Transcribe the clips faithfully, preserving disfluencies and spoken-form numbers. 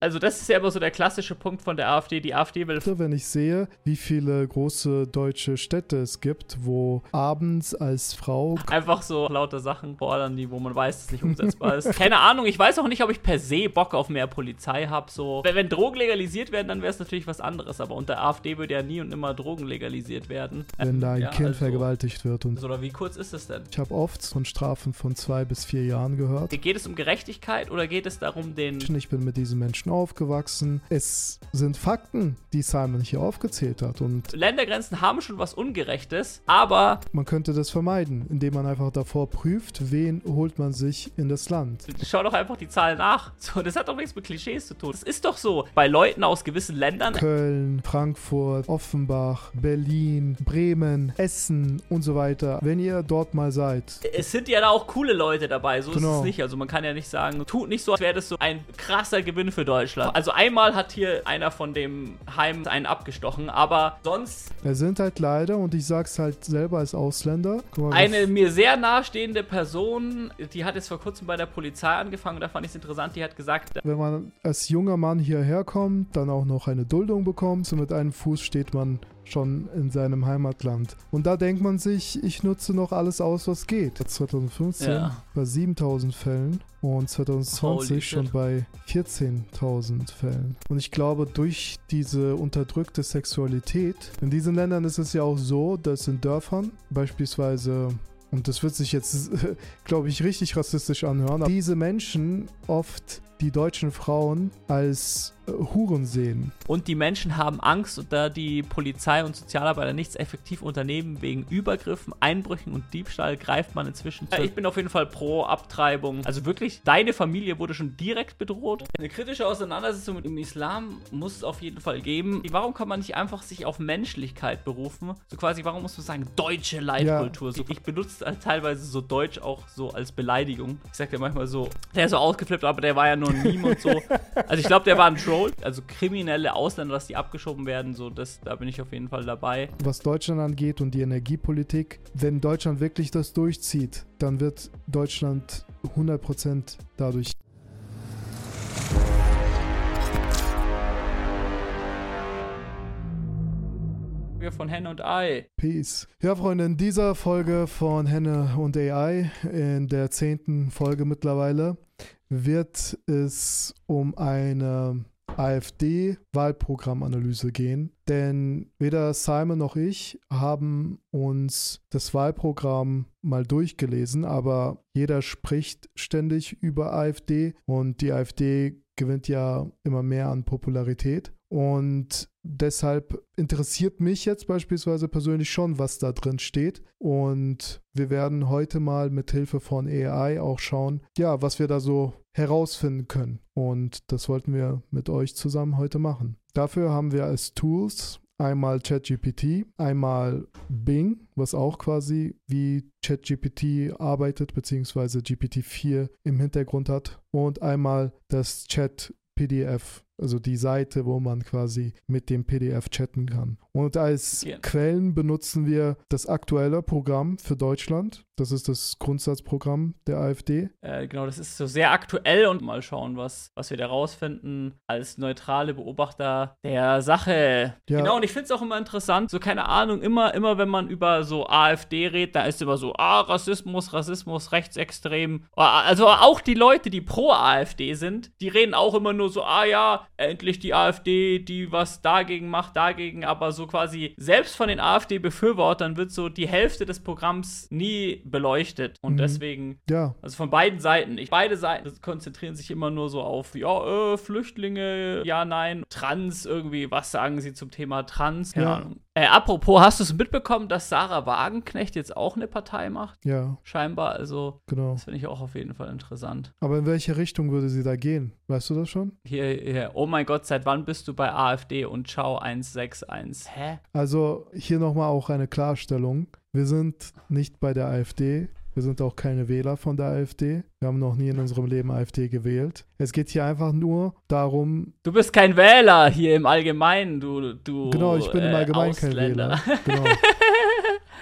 Also das ist ja immer so der klassische Punkt von der AfD. Die AfD will... Wenn ich sehe, wie viele große deutsche Städte es gibt, wo abends als Frau... einfach so lauter Sachen fordern, die, wo man weiß, dass es nicht umsetzbar ist. Keine Ahnung, ich weiß auch nicht, ob ich per se Bock auf mehr Polizei habe. So. Wenn, wenn Drogen legalisiert werden, dann wäre es natürlich was anderes. Aber unter AfD würde ja nie und immer Drogen legalisiert werden. Wenn da ein ja, Kind also, vergewaltigt wird. Und oder wie kurz ist es denn? Ich habe oft von Strafen von zwei bis vier Jahren gehört. Geht es um Gerechtigkeit oder geht es darum, den... Ich bin mit diesen Menschen aufgewachsen. Es sind Fakten, die Simon hier aufgezählt hat. Und Ländergrenzen haben schon was Ungerechtes, aber... man könnte das vermeiden, indem man einfach davor prüft, wen holt man sich in das Land. Schau doch einfach die Zahlen nach. So, das hat doch nichts mit Klischees zu tun. Das ist doch so. Bei Leuten aus gewissen Ländern... Köln, Frankfurt, Offenbach, Berlin, Bremen, Essen und so weiter. Wenn ihr dort mal seid. Es sind ja da auch coole Leute dabei. So genau. ist es nicht. Also man kann ja nicht sagen, tut nicht so, als wäre das so ein krasser Gewinn für Deutschland. Also einmal hat hier einer von dem Heim einen abgestochen, aber sonst... Es sind halt leider, und ich sag's halt selber als Ausländer... Mal, eine mir sehr nahestehende Person, die hat jetzt vor kurzem bei der Polizei angefangen, da fand ich es interessant, die hat gesagt... Wenn man als junger Mann hierher kommt, dann auch noch eine Duldung bekommt, so mit einem Fuß steht man schon in seinem Heimatland. Und da denkt man sich, ich nutze noch alles aus, was geht. zwanzig fünfzehn ja. bei siebentausend Fällen und zwanzig zwanzig schon bei vierzehntausend Fällen. Und ich glaube, durch diese unterdrückte Sexualität, in diesen Ländern ist es ja auch so, dass in Dörfern beispielsweise... und das wird sich jetzt, glaube ich, richtig rassistisch anhören, aber diese Menschen oft die deutschen Frauen als äh, Huren sehen. Und die Menschen haben Angst, und da die Polizei und Sozialarbeiter nichts effektiv unternehmen wegen Übergriffen, Einbrüchen und Diebstahl, greift man inzwischen zu. Ich bin auf jeden Fall pro Abtreibung. Also wirklich, deine Familie wurde schon direkt bedroht. Eine kritische Auseinandersetzung mit dem Islam muss es auf jeden Fall geben. Warum kann man nicht einfach sich auf Menschlichkeit berufen? So quasi, warum muss man sagen, deutsche Leitkultur? Ja. So, ich benutze teilweise so Deutsch auch so als Beleidigung. Ich sag ja manchmal so, der ist so ausgeflippt, aber der war ja nur ein Meme und so. Also ich glaube, der war ein Troll. Also kriminelle Ausländer, dass die abgeschoben werden, so das, da bin ich auf jeden Fall dabei. Was Deutschland angeht und die Energiepolitik, wenn Deutschland wirklich das durchzieht, dann wird Deutschland hundert Prozent dadurch. Von Henne und Ei. Peace. Ja, Freunde, in dieser Folge von Henne und A I, in der zehnten Folge mittlerweile, wird es um eine AfD-Wahlprogrammanalyse gehen. Denn weder Simon noch ich haben uns das Wahlprogramm mal durchgelesen, aber jeder spricht ständig über AfD und die AfD gewinnt ja immer mehr an Popularität. Und deshalb interessiert mich jetzt beispielsweise persönlich schon, was da drin steht. Und wir werden heute mal mit Hilfe von A I auch schauen, ja, was wir da so herausfinden können. Und das wollten wir mit euch zusammen heute machen. Dafür haben wir als Tools einmal ChatGPT, einmal Bing, was auch quasi wie ChatGPT arbeitet, beziehungsweise G P T vier im Hintergrund hat. Und einmal das Chat P D F, also die Seite, wo man quasi mit dem P D F chatten kann. Und als yeah. Quellen benutzen wir das aktuelle Programm für Deutschland. Das ist das Grundsatzprogramm der AfD. Äh, genau, das ist so sehr aktuell und mal schauen, was, was wir da rausfinden als neutrale Beobachter der Sache. Ja. Genau, und ich finde es auch immer interessant, so keine Ahnung, immer, immer wenn man über so AfD redet, da ist immer so, ah, Rassismus, Rassismus, rechtsextrem. Also auch die Leute, die pro AfD sind, die reden auch immer nur so, ah ja, endlich die AfD, die was dagegen macht, dagegen, aber so quasi selbst von den AfD-Befürwortern wird so die Hälfte des Programms nie beleuchtet. Und mhm. deswegen, ja. also von beiden Seiten, ich, beide Seiten konzentrieren sich immer nur so auf, ja, äh, Flüchtlinge, ja, nein, Trans irgendwie, was sagen sie zum Thema Trans? Keine ja. Ahnung. Äh, apropos, hast du es mitbekommen, dass Sarah Wagenknecht jetzt auch eine Partei macht? Ja. Scheinbar, also genau. Das finde ich auch auf jeden Fall interessant. Aber in welche Richtung würde sie da gehen? Weißt du das schon? Hier, hier, oh mein Gott, seit wann bist du bei AfD und Ciao eins sechs eins? Hä? Also hier nochmal auch eine Klarstellung. Wir sind nicht bei der AfD. Wir sind auch keine Wähler von der AfD. Wir haben noch nie in unserem Leben AfD gewählt. Es geht hier einfach nur darum... Du bist kein Wähler hier im Allgemeinen, du, du Genau, ich bin äh, im Allgemeinen kein Wähler. Genau.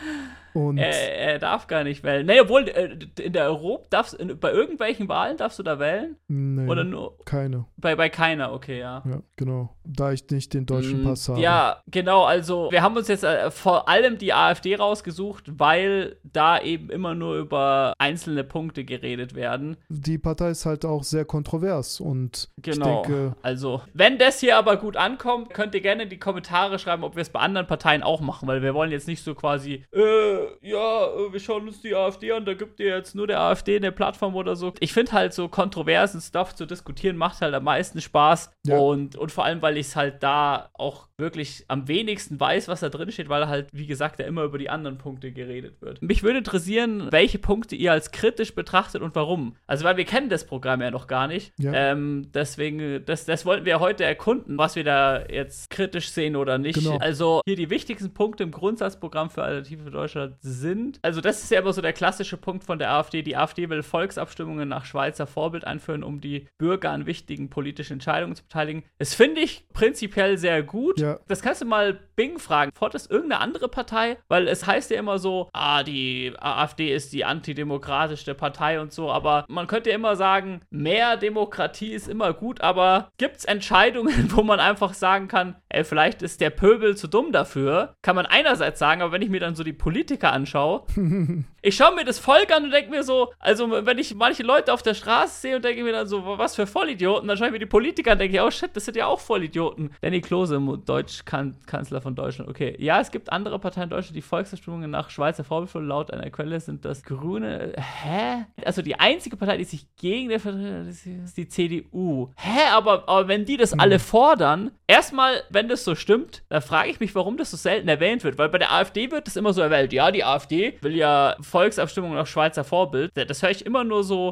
Und er, er darf gar nicht wählen. Nee, obwohl, in der Europa, darfst, in, bei irgendwelchen Wahlen darfst du da wählen? Nee, oder nur? Keine. Bei, bei keiner, okay, ja. Ja, genau. Da ich nicht den deutschen Pass habe. Ja, genau, also wir haben uns jetzt äh, vor allem die AfD rausgesucht, weil da eben immer nur über einzelne Punkte geredet werden. Die Partei ist halt auch sehr kontrovers und genau. ich denke... Also, wenn das hier aber gut ankommt, könnt ihr gerne in die Kommentare schreiben, ob wir es bei anderen Parteien auch machen, weil wir wollen jetzt nicht so quasi, äh, ja, wir schauen uns die AfD an, da gibt ihr jetzt nur der AfD eine Plattform oder so. Ich finde halt so kontroversen Stuff zu diskutieren macht halt am meisten Spaß ja. und, und vor allem, weil ich es halt da auch wirklich am wenigsten weiß, was da drin steht, weil halt, wie gesagt, ja immer über die anderen Punkte geredet wird. Mich würde interessieren, welche Punkte ihr als kritisch betrachtet und warum. Also, weil wir kennen das Programm ja noch gar nicht. Ja. Ähm, deswegen, das, das wollten wir heute erkunden, was wir da jetzt kritisch sehen oder nicht. Genau. Also, hier die wichtigsten Punkte im Grundsatzprogramm für Alternative für Deutschland sind, also das ist ja immer so der klassische Punkt von der AfD. Die AfD will Volksabstimmungen nach Schweizer Vorbild einführen, um die Bürger an wichtigen politischen Entscheidungen zu beteiligen. Das finde ich prinzipiell sehr gut. Ja. Das kannst du mal Bing fragen. Fordert es irgendeine andere Partei? Weil es heißt ja immer so, ah, die AfD ist die antidemokratischste Partei und so, aber man könnte ja immer sagen, mehr Demokratie ist immer gut, aber gibt es Entscheidungen, wo man einfach sagen kann, ey, vielleicht ist der Pöbel zu dumm dafür? Kann man einerseits sagen, aber wenn ich mir dann so die Politiker anschaue, ich schaue mir das Volk an und denke mir so, also wenn ich manche Leute auf der Straße sehe und denke mir dann so, was für Vollidioten, dann schaue ich mir die Politiker an und denke ich, oh shit, das sind ja auch Vollidioten. Danny Klose, Deutschkanzler von Deutschland. Okay, ja, es gibt andere Parteien in Deutschland, die Volksabstimmungen nach Schweizer Vorbild führen. Laut einer Quelle sind das Grüne. Hä? Also die einzige Partei, die sich gegen der Vertretung ist die C D U. Hä? Aber, aber wenn die das hm. alle fordern, erstmal, wenn das so stimmt, dann frage ich mich, warum das so selten erwähnt wird. Weil bei der AfD wird das immer so erwähnt. Ja, die AfD will ja Volksabstimmungen nach Schweizer Vorbild. Das höre ich immer nur so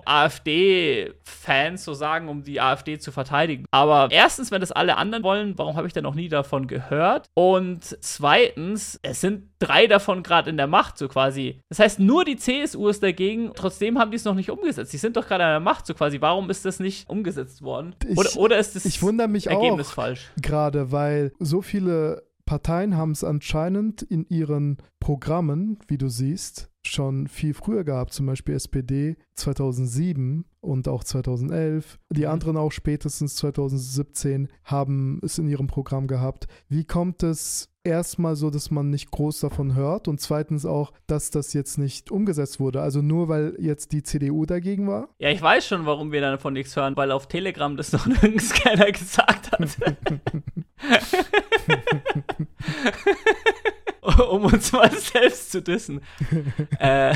AfD-Fans so sagen, um die AfD zu verteidigen. Aber erstens, wenn das alle anderen wollen, warum habe ich da noch nie davon gehört? Und zweitens, es sind drei davon gerade in der Macht, so quasi. Das heißt, nur die C S U ist dagegen, trotzdem haben die es noch nicht umgesetzt. Die sind doch gerade an der Macht, so quasi. Warum ist das nicht umgesetzt worden? Ich, oder, oder ist das ich wundere mich Ergebnis auch falsch? Gerade, weil so viele Parteien haben es anscheinend in ihren Programmen, wie du siehst, schon viel früher gehabt, zum Beispiel S P D zweitausendsieben und auch zweitausendelf. Die mhm. anderen auch spätestens zweitausendsiebzehn haben es in ihrem Programm gehabt. Wie kommt es erstmal so, dass man nicht groß davon hört und zweitens auch, dass das jetzt nicht umgesetzt wurde? Also nur, weil jetzt die C D U dagegen war? Ja, ich weiß schon, warum wir davon nichts hören, weil auf Telegram das noch nirgends keiner gesagt hat. Um uns mal selbst zu dissen. äh.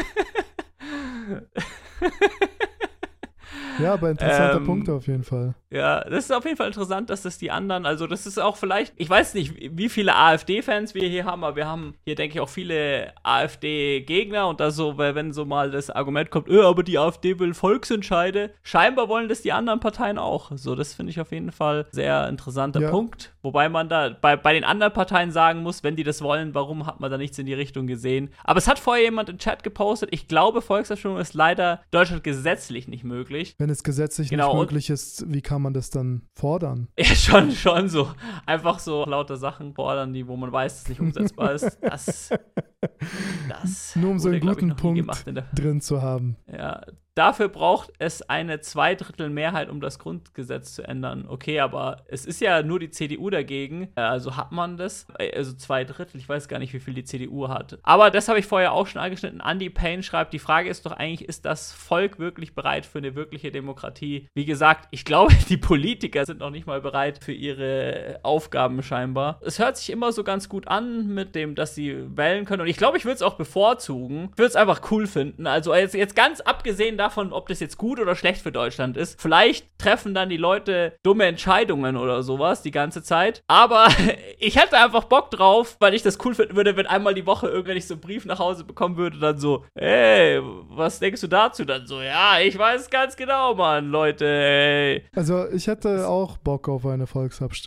Ja, aber interessanter ähm, Punkt auf jeden Fall. Ja, das ist auf jeden Fall interessant, dass das die anderen, also das ist auch vielleicht, ich weiß nicht, wie viele AfD-Fans wir hier haben, aber wir haben hier, denke ich, auch viele AfD-Gegner und da so, weil wenn so mal das Argument kommt, äh, aber die AfD will Volksentscheide, scheinbar wollen das die anderen Parteien auch. So, das finde ich auf jeden Fall sehr interessanter ja. Punkt. Wobei man da bei, bei den anderen Parteien sagen muss, wenn die das wollen, warum hat man da nichts in die Richtung gesehen? Aber es hat vorher jemand im Chat gepostet, ich glaube, Volksabstimmung ist leider in Deutschland gesetzlich nicht möglich. Wenn es gesetzlich genau, nicht möglich ist, wie kann man das dann fordern? Ja, schon, schon so. Einfach so lauter Sachen fordern, die, wo man weiß, dass es nicht umsetzbar ist. Das, das Nur um so einen wurde, guten ich, Punkt drin zu haben. Ja, dafür braucht es eine Zweidrittelmehrheit, um das Grundgesetz zu ändern. Okay, aber es ist ja nur die C D U dagegen. Also hat man das. Also zwei Drittel, ich weiß gar nicht, wie viel die C D U hat. Aber das habe ich vorher auch schon angeschnitten. Andy Payne schreibt, die Frage ist doch eigentlich, ist das Volk wirklich bereit für eine wirkliche Demokratie? Wie gesagt, ich glaube, die Politiker sind noch nicht mal bereit für ihre Aufgaben scheinbar. Es hört sich immer so ganz gut an mit dem, dass sie wählen können. Und ich glaube, ich würde es auch bevorzugen. Ich würde es einfach cool finden. Also jetzt, jetzt ganz abgesehen davon, ob das jetzt gut oder schlecht für Deutschland ist. Vielleicht treffen dann die Leute dumme Entscheidungen oder sowas die ganze Zeit. Aber ich hätte einfach Bock drauf, weil ich das cool finden würde, wenn einmal die Woche irgendwann ich so einen Brief nach Hause bekommen würde, dann so, hey, was denkst du dazu? Dann so, ja, ich weiß ganz genau, Mann, Leute, ey. Also ich hätte auch Bock auf eine Volksabstimmung.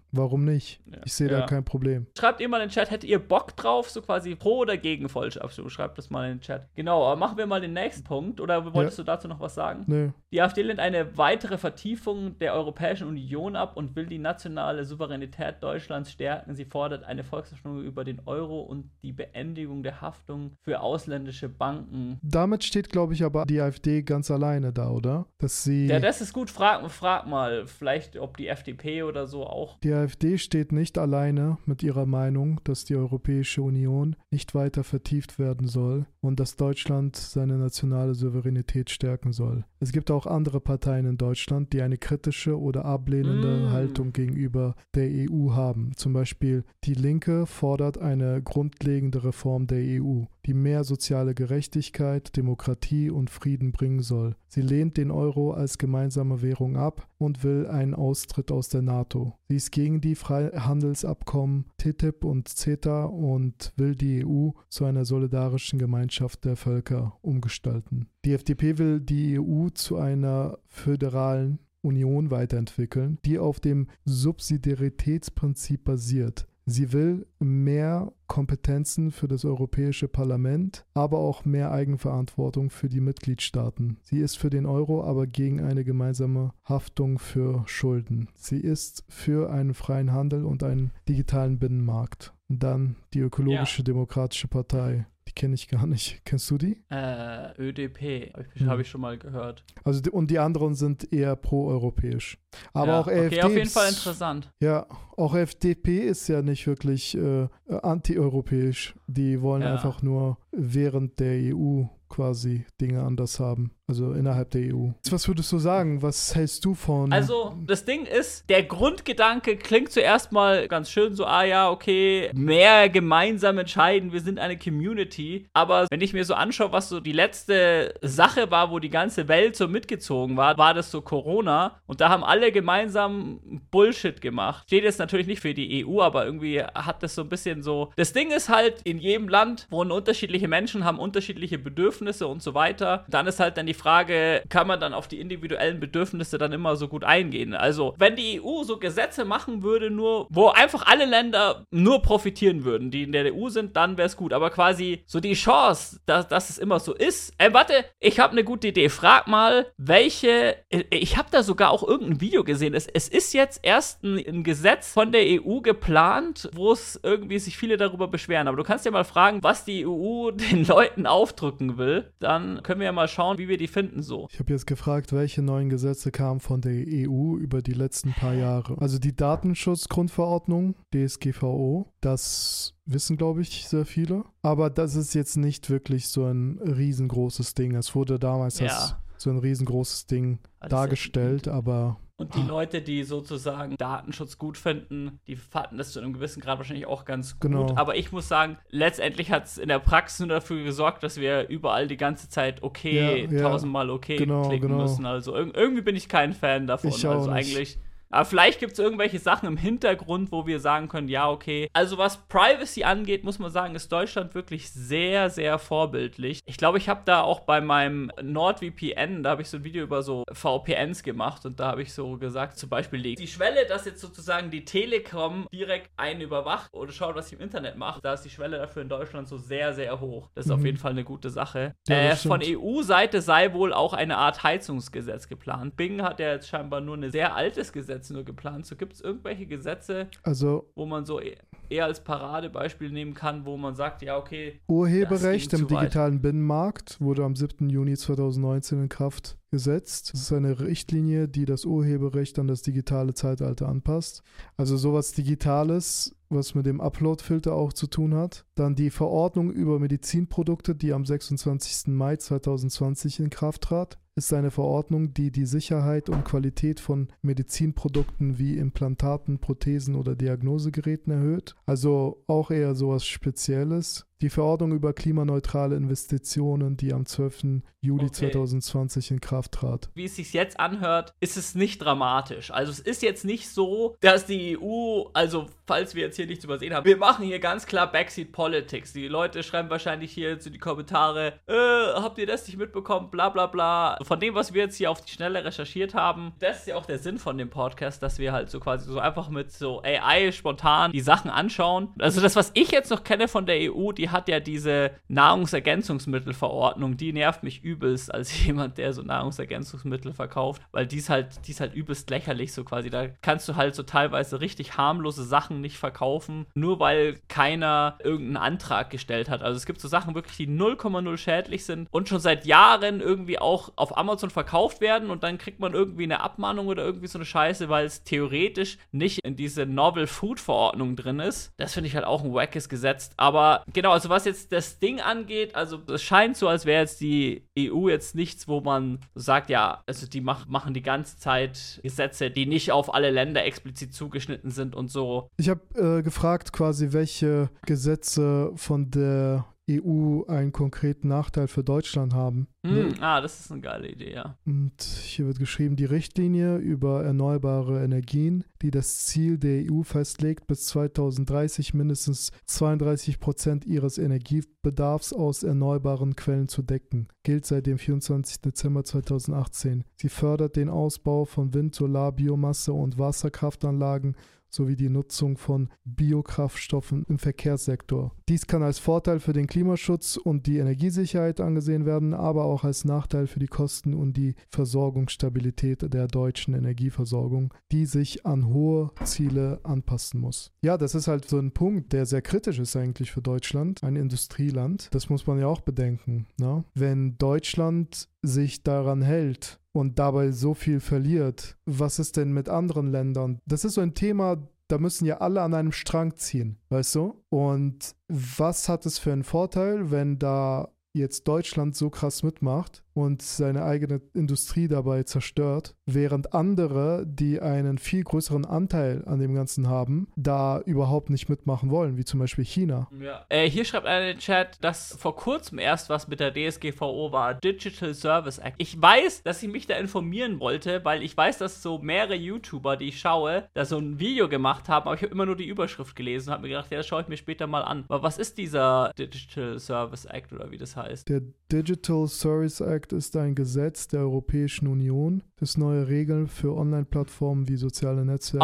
warum nicht? Ja. Ich sehe ja. da kein Problem. Schreibt ihr mal in den Chat, hättet ihr Bock drauf, so quasi pro oder gegen Volksabstimmung? Schreibt das mal in den Chat. Genau, aber machen wir mal den nächsten Punkt. Oder wolltest ja. du dazu noch was sagen? Nö. Die AfD lehnt eine weitere Vertiefung der Europäischen Union ab und will die nationale Souveränität Deutschlands stärken. Sie fordert eine Volksabstimmung über den Euro und die Beendigung der Haftung für ausländische Banken. Damit steht, glaube ich, aber die AfD ganz alleine da, oder? Dass sie... Ja, das ist gut. Frag, frag mal, vielleicht, ob die F D P oder so auch. Die AfD steht nicht alleine mit ihrer Meinung, dass die Europäische Union nicht weiter vertieft werden soll und dass Deutschland seine nationale Souveränität stärken soll. Es gibt auch andere Parteien in Deutschland, die eine kritische oder ablehnende mm. Haltung gegenüber der E U haben. Zum Beispiel die Linke fordert eine grundlegende Reform der E U, die mehr soziale Gerechtigkeit, Demokratie und Frieden bringen soll. Sie lehnt den Euro als gemeinsame Währung ab und will einen Austritt aus der NATO. Sie ist gegen die Freihandelsabkommen T T I P und CETA und will die E U zu einer solidarischen Gemeinschaft der Völker umgestalten. Die F D P will die E U zu einer föderalen Union weiterentwickeln, die auf dem Subsidiaritätsprinzip basiert. Sie will mehr Kompetenzen für das Europäische Parlament, aber auch mehr Eigenverantwortung für die Mitgliedstaaten. Sie ist für den Euro, aber gegen eine gemeinsame Haftung für Schulden. Sie ist für einen freien Handel und einen digitalen Binnenmarkt. Und dann die Ökologische ja. Demokratische Partei. Die kenne ich gar nicht. Kennst du die? Äh, Ö D P. Habe ich, hm. hab ich schon mal gehört. Also die, und die anderen sind eher proeuropäisch. Aber ja, auch AfD. Okay, auf jeden Fall interessant. Ja, auch F D P ist ja nicht wirklich äh, antieuropäisch. Die wollen ja. einfach nur während der E U quasi Dinge anders haben. Also innerhalb der E U. Was würdest du sagen? Was hältst du von... Also, das Ding ist, der Grundgedanke klingt zuerst mal ganz schön so, ah ja, okay, mehr gemeinsam entscheiden, wir sind eine Community. Aber wenn ich mir so anschaue, was so die letzte Sache war, wo die ganze Welt so mitgezogen war, war das so Corona. Und da haben alle gemeinsam Bullshit gemacht. Steht jetzt natürlich nicht für die E U, aber irgendwie hat das so ein bisschen so... Das Ding ist halt, in jedem Land wohnen unterschiedliche Menschen, haben unterschiedliche Bedürfnisse und so weiter. Dann ist halt dann die Frage, kann man dann auf die individuellen Bedürfnisse dann immer so gut eingehen? Also, wenn die E U so Gesetze machen würde, nur, wo einfach alle Länder nur profitieren würden, die in der E U sind, dann wäre es gut. Aber quasi so die Chance, dass, dass es immer so ist. Ey, warte, ich habe eine gute Idee. Frag mal, welche, ich habe da sogar auch irgendein Video gesehen. Es, es ist jetzt erst ein, ein Gesetz von der E U geplant, wo es irgendwie sich viele darüber beschweren. Aber du kannst ja mal fragen, was die E U den Leuten aufdrücken will. Dann können wir ja mal schauen, wie wir die finden so. Ich habe jetzt gefragt, welche neuen Gesetze kamen von der E U über die letzten paar Jahre. Also die Datenschutzgrundverordnung, D S G V O, das wissen, glaube ich, sehr viele. Aber das ist jetzt nicht wirklich so ein riesengroßes Ding. Es wurde damals ja. als so ein riesengroßes Ding also dargestellt, aber... Und die Leute, die sozusagen Datenschutz gut finden, die fanden das zu einem gewissen Grad wahrscheinlich auch ganz gut. Genau. Aber ich muss sagen, letztendlich hat es in der Praxis nur dafür gesorgt, dass wir überall die ganze Zeit okay, ja, ja. tausendmal okay genau, klicken genau. müssen. Also ir- irgendwie bin ich kein Fan davon. Ich auch also nicht. eigentlich... Aber vielleicht gibt es irgendwelche Sachen im Hintergrund, wo wir sagen können, ja, okay. Also was Privacy angeht, muss man sagen, ist Deutschland wirklich sehr, sehr vorbildlich. Ich glaube, ich habe da auch bei meinem NordVPN, da habe ich so ein Video über so V P Ns gemacht und da habe ich so gesagt, zum Beispiel die, die Schwelle, dass jetzt sozusagen die Telekom direkt einen überwacht oder schaut, was ich im Internet mache, da ist die Schwelle dafür in Deutschland so sehr, sehr hoch. Das ist mhm. auf jeden Fall eine gute Sache. Ja, äh, von E U-Seite sei wohl auch eine Art Heizungsgesetz geplant. Bing hat ja jetzt scheinbar nur ein sehr altes Gesetz nur geplant. So gibt es irgendwelche Gesetze, also, wo man so eher als Paradebeispiel nehmen kann, wo man sagt, ja, okay. Urheberrecht im digitalen Binnenmarkt wurde am siebten Juni zweitausendneunzehn in Kraft gesetzt. Das ist eine Richtlinie, die das Urheberrecht an das digitale Zeitalter anpasst. Also sowas Digitales, was mit dem Upload-Filter auch zu tun hat. Dann die Verordnung über Medizinprodukte, die am sechsundzwanzigsten Mai zweitausendzwanzig in Kraft trat, ist eine Verordnung, die die Sicherheit und Qualität von Medizinprodukten wie Implantaten, Prothesen oder Diagnosegeräten erhöht. Also auch eher sowas Spezielles. Die Verordnung über klimaneutrale Investitionen, die am zwölften Juli okay. zweitausendzwanzig in Kraft trat. Wie es sich jetzt anhört, ist es nicht dramatisch. Also es ist jetzt nicht so, dass die E U, also falls wir jetzt hier nichts übersehen haben, wir machen hier ganz klar Backseat Politics. Die Leute schreiben wahrscheinlich hier jetzt in die Kommentare, äh, habt ihr das nicht mitbekommen, bla bla bla. von dem, was wir jetzt hier auf die Schnelle recherchiert haben, das ist ja auch der Sinn von dem Podcast, dass wir halt so quasi so einfach mit so A I spontan die Sachen anschauen. Also das, was ich jetzt noch kenne von der E U, die hat ja diese Nahrungsergänzungsmittelverordnung, die nervt mich übelst als jemand, der so Nahrungsergänzungsmittel verkauft, weil die ist halt, die ist halt übelst lächerlich so quasi. Da kannst du halt so teilweise richtig harmlose Sachen nicht verkaufen, nur weil keiner irgendeinen Antrag gestellt hat. Also es gibt so Sachen wirklich, die null Komma null schädlich sind und schon seit Jahren irgendwie auch auf Amazon verkauft werden und dann kriegt man irgendwie eine Abmahnung oder irgendwie so eine Scheiße, weil es theoretisch nicht in diese Novel Food Verordnung drin ist. Das finde ich halt auch ein wackes Gesetz. Aber genau, also was jetzt das Ding angeht, also es scheint so, als wäre jetzt die E U jetzt nichts, wo man sagt, ja, also die mach, machen die ganze Zeit Gesetze, die nicht auf alle Länder explizit zugeschnitten sind und so. Ich habe äh, gefragt quasi, welche Gesetze von der E U einen konkreten Nachteil für Deutschland haben. Mm, ne? Ah, das ist eine geile Idee, ja. Und hier wird geschrieben, die Richtlinie über erneuerbare Energien, die das Ziel der E U festlegt, bis zweitausenddreißig mindestens zweiunddreißig Prozent ihres Energiebedarfs aus erneuerbaren Quellen zu decken, gilt seit dem vierundzwanzigsten Dezember zweitausendachtzehn. Sie fördert den Ausbau von Wind, Solar, Biomasse und Wasserkraftanlagen sowie die Nutzung von Biokraftstoffen im Verkehrssektor. Dies kann als Vorteil für den Klimaschutz und die Energiesicherheit angesehen werden, aber auch als Nachteil für die Kosten und die Versorgungsstabilität der deutschen Energieversorgung, die sich an hohe Ziele anpassen muss. Ja, das ist halt so ein Punkt, der sehr kritisch ist eigentlich für Deutschland, ein Industrieland. Das muss man ja auch bedenken, ne? Wenn Deutschland sich daran hält und dabei so viel verliert, was ist denn mit anderen Ländern? Das ist so ein Thema, da müssen ja alle an einem Strang ziehen, weißt du? Und was hat es für einen Vorteil, wenn da jetzt Deutschland so krass mitmacht und seine eigene Industrie dabei zerstört, während andere, die einen viel größeren Anteil an dem Ganzen haben, da überhaupt nicht mitmachen wollen, wie zum Beispiel China. Ja. Äh, hier schreibt einer in den Chat, dass vor kurzem erst was mit der D S G V O war, Digital Service Act. Ich weiß, dass ich mich da informieren wollte, weil ich weiß, dass so mehrere YouTuber, die ich schaue, da so ein Video gemacht haben, aber ich habe immer nur die Überschrift gelesen und habe mir gedacht, ja, das schaue ich mir später mal an. Aber was ist dieser Digital Service Act oder wie das heißt? Der Digital Service Act ist ein Gesetz der Europäischen Union, das neue Regeln für Online-Plattformen wie soziale Netzwerke,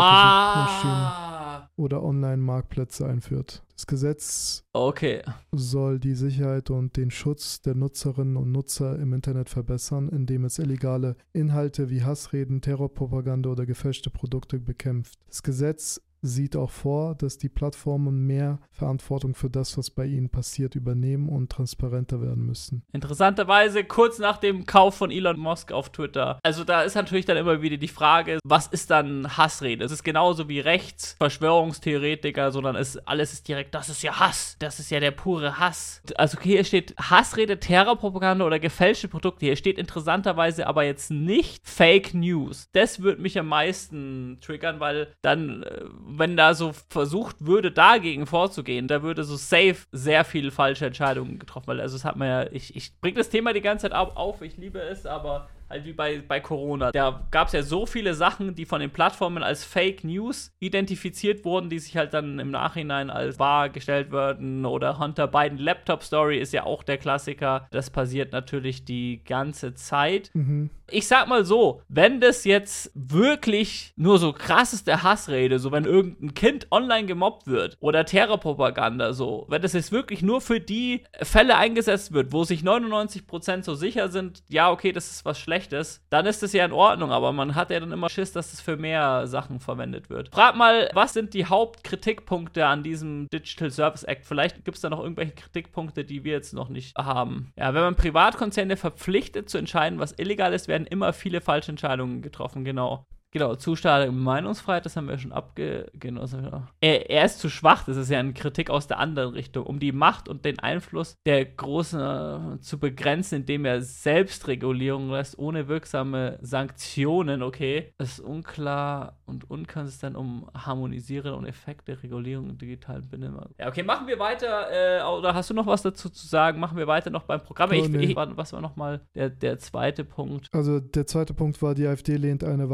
ah. oder Online-Marktplätze einführt. Das Gesetz okay. soll die Sicherheit und den Schutz der Nutzerinnen und Nutzer im Internet verbessern, indem es illegale Inhalte wie Hassreden, Terrorpropaganda oder gefälschte Produkte bekämpft. Das Gesetz sieht auch vor, dass die Plattformen mehr Verantwortung für das, was bei ihnen passiert, übernehmen und transparenter werden müssen. Interessanterweise kurz nach dem Kauf von Elon Musk auf Twitter. Also da ist natürlich dann immer wieder die Frage, was ist dann Hassrede? Es ist genauso wie rechts, Verschwörungstheoretiker, sondern es, alles ist direkt, das ist ja Hass, das ist ja der pure Hass. Also okay, hier steht Hassrede, Terrorpropaganda oder gefälschte Produkte. Hier steht interessanterweise aber jetzt nicht Fake News. Das würde mich am meisten triggern, weil dann wenn da so versucht würde, dagegen vorzugehen, da würde so safe sehr viele falsche Entscheidungen getroffen werden. Also das hat man ja, ich, ich bringe das Thema die ganze Zeit auf, ich liebe es, aber halt wie bei, bei Corona. Da gab es ja so viele Sachen, die von den Plattformen als Fake News identifiziert wurden, die sich halt dann im Nachhinein als wahr gestellt werden. Oder Hunter Biden Laptop Story ist ja auch der Klassiker. Das passiert natürlich die ganze Zeit. Mhm. Ich sag mal so, wenn das jetzt wirklich nur so krass ist der Hassrede, so wenn irgendein Kind online gemobbt wird oder Terrorpropaganda, so, wenn das jetzt wirklich nur für die Fälle eingesetzt wird, wo sich neunundneunzig Prozent so sicher sind, ja, okay, das ist was Schlechtes, dann ist das ja in Ordnung, aber man hat ja dann immer Schiss, dass es für mehr Sachen verwendet wird. Frag mal, was sind die Hauptkritikpunkte an diesem Digital Service Act? Vielleicht gibt es da noch irgendwelche Kritikpunkte, die wir jetzt noch nicht haben. Ja, wenn man Privatkonzerne verpflichtet zu entscheiden, was illegal ist, werden immer viele falsche Entscheidungen getroffen, genau. Genau, Zustand Meinungsfreiheit, das haben wir schon abge... Genau, er, er ist zu schwach, das ist ja eine Kritik aus der anderen Richtung, um die Macht und den Einfluss der Großen äh, zu begrenzen, indem er Selbstregulierung lässt, ohne wirksame Sanktionen, okay. Das ist unklar und unkonsistent, um harmonisieren und Effekte, Regulierung im digitalen Binnenmarkt. Ja, okay, machen wir weiter, äh, oder hast du noch was dazu zu sagen? Machen wir weiter noch beim Programm. Oh, ich, nee. ich, was war nochmal der, der zweite Punkt? Also der zweite Punkt war, die AfD lehnt eine weitere Vertiefung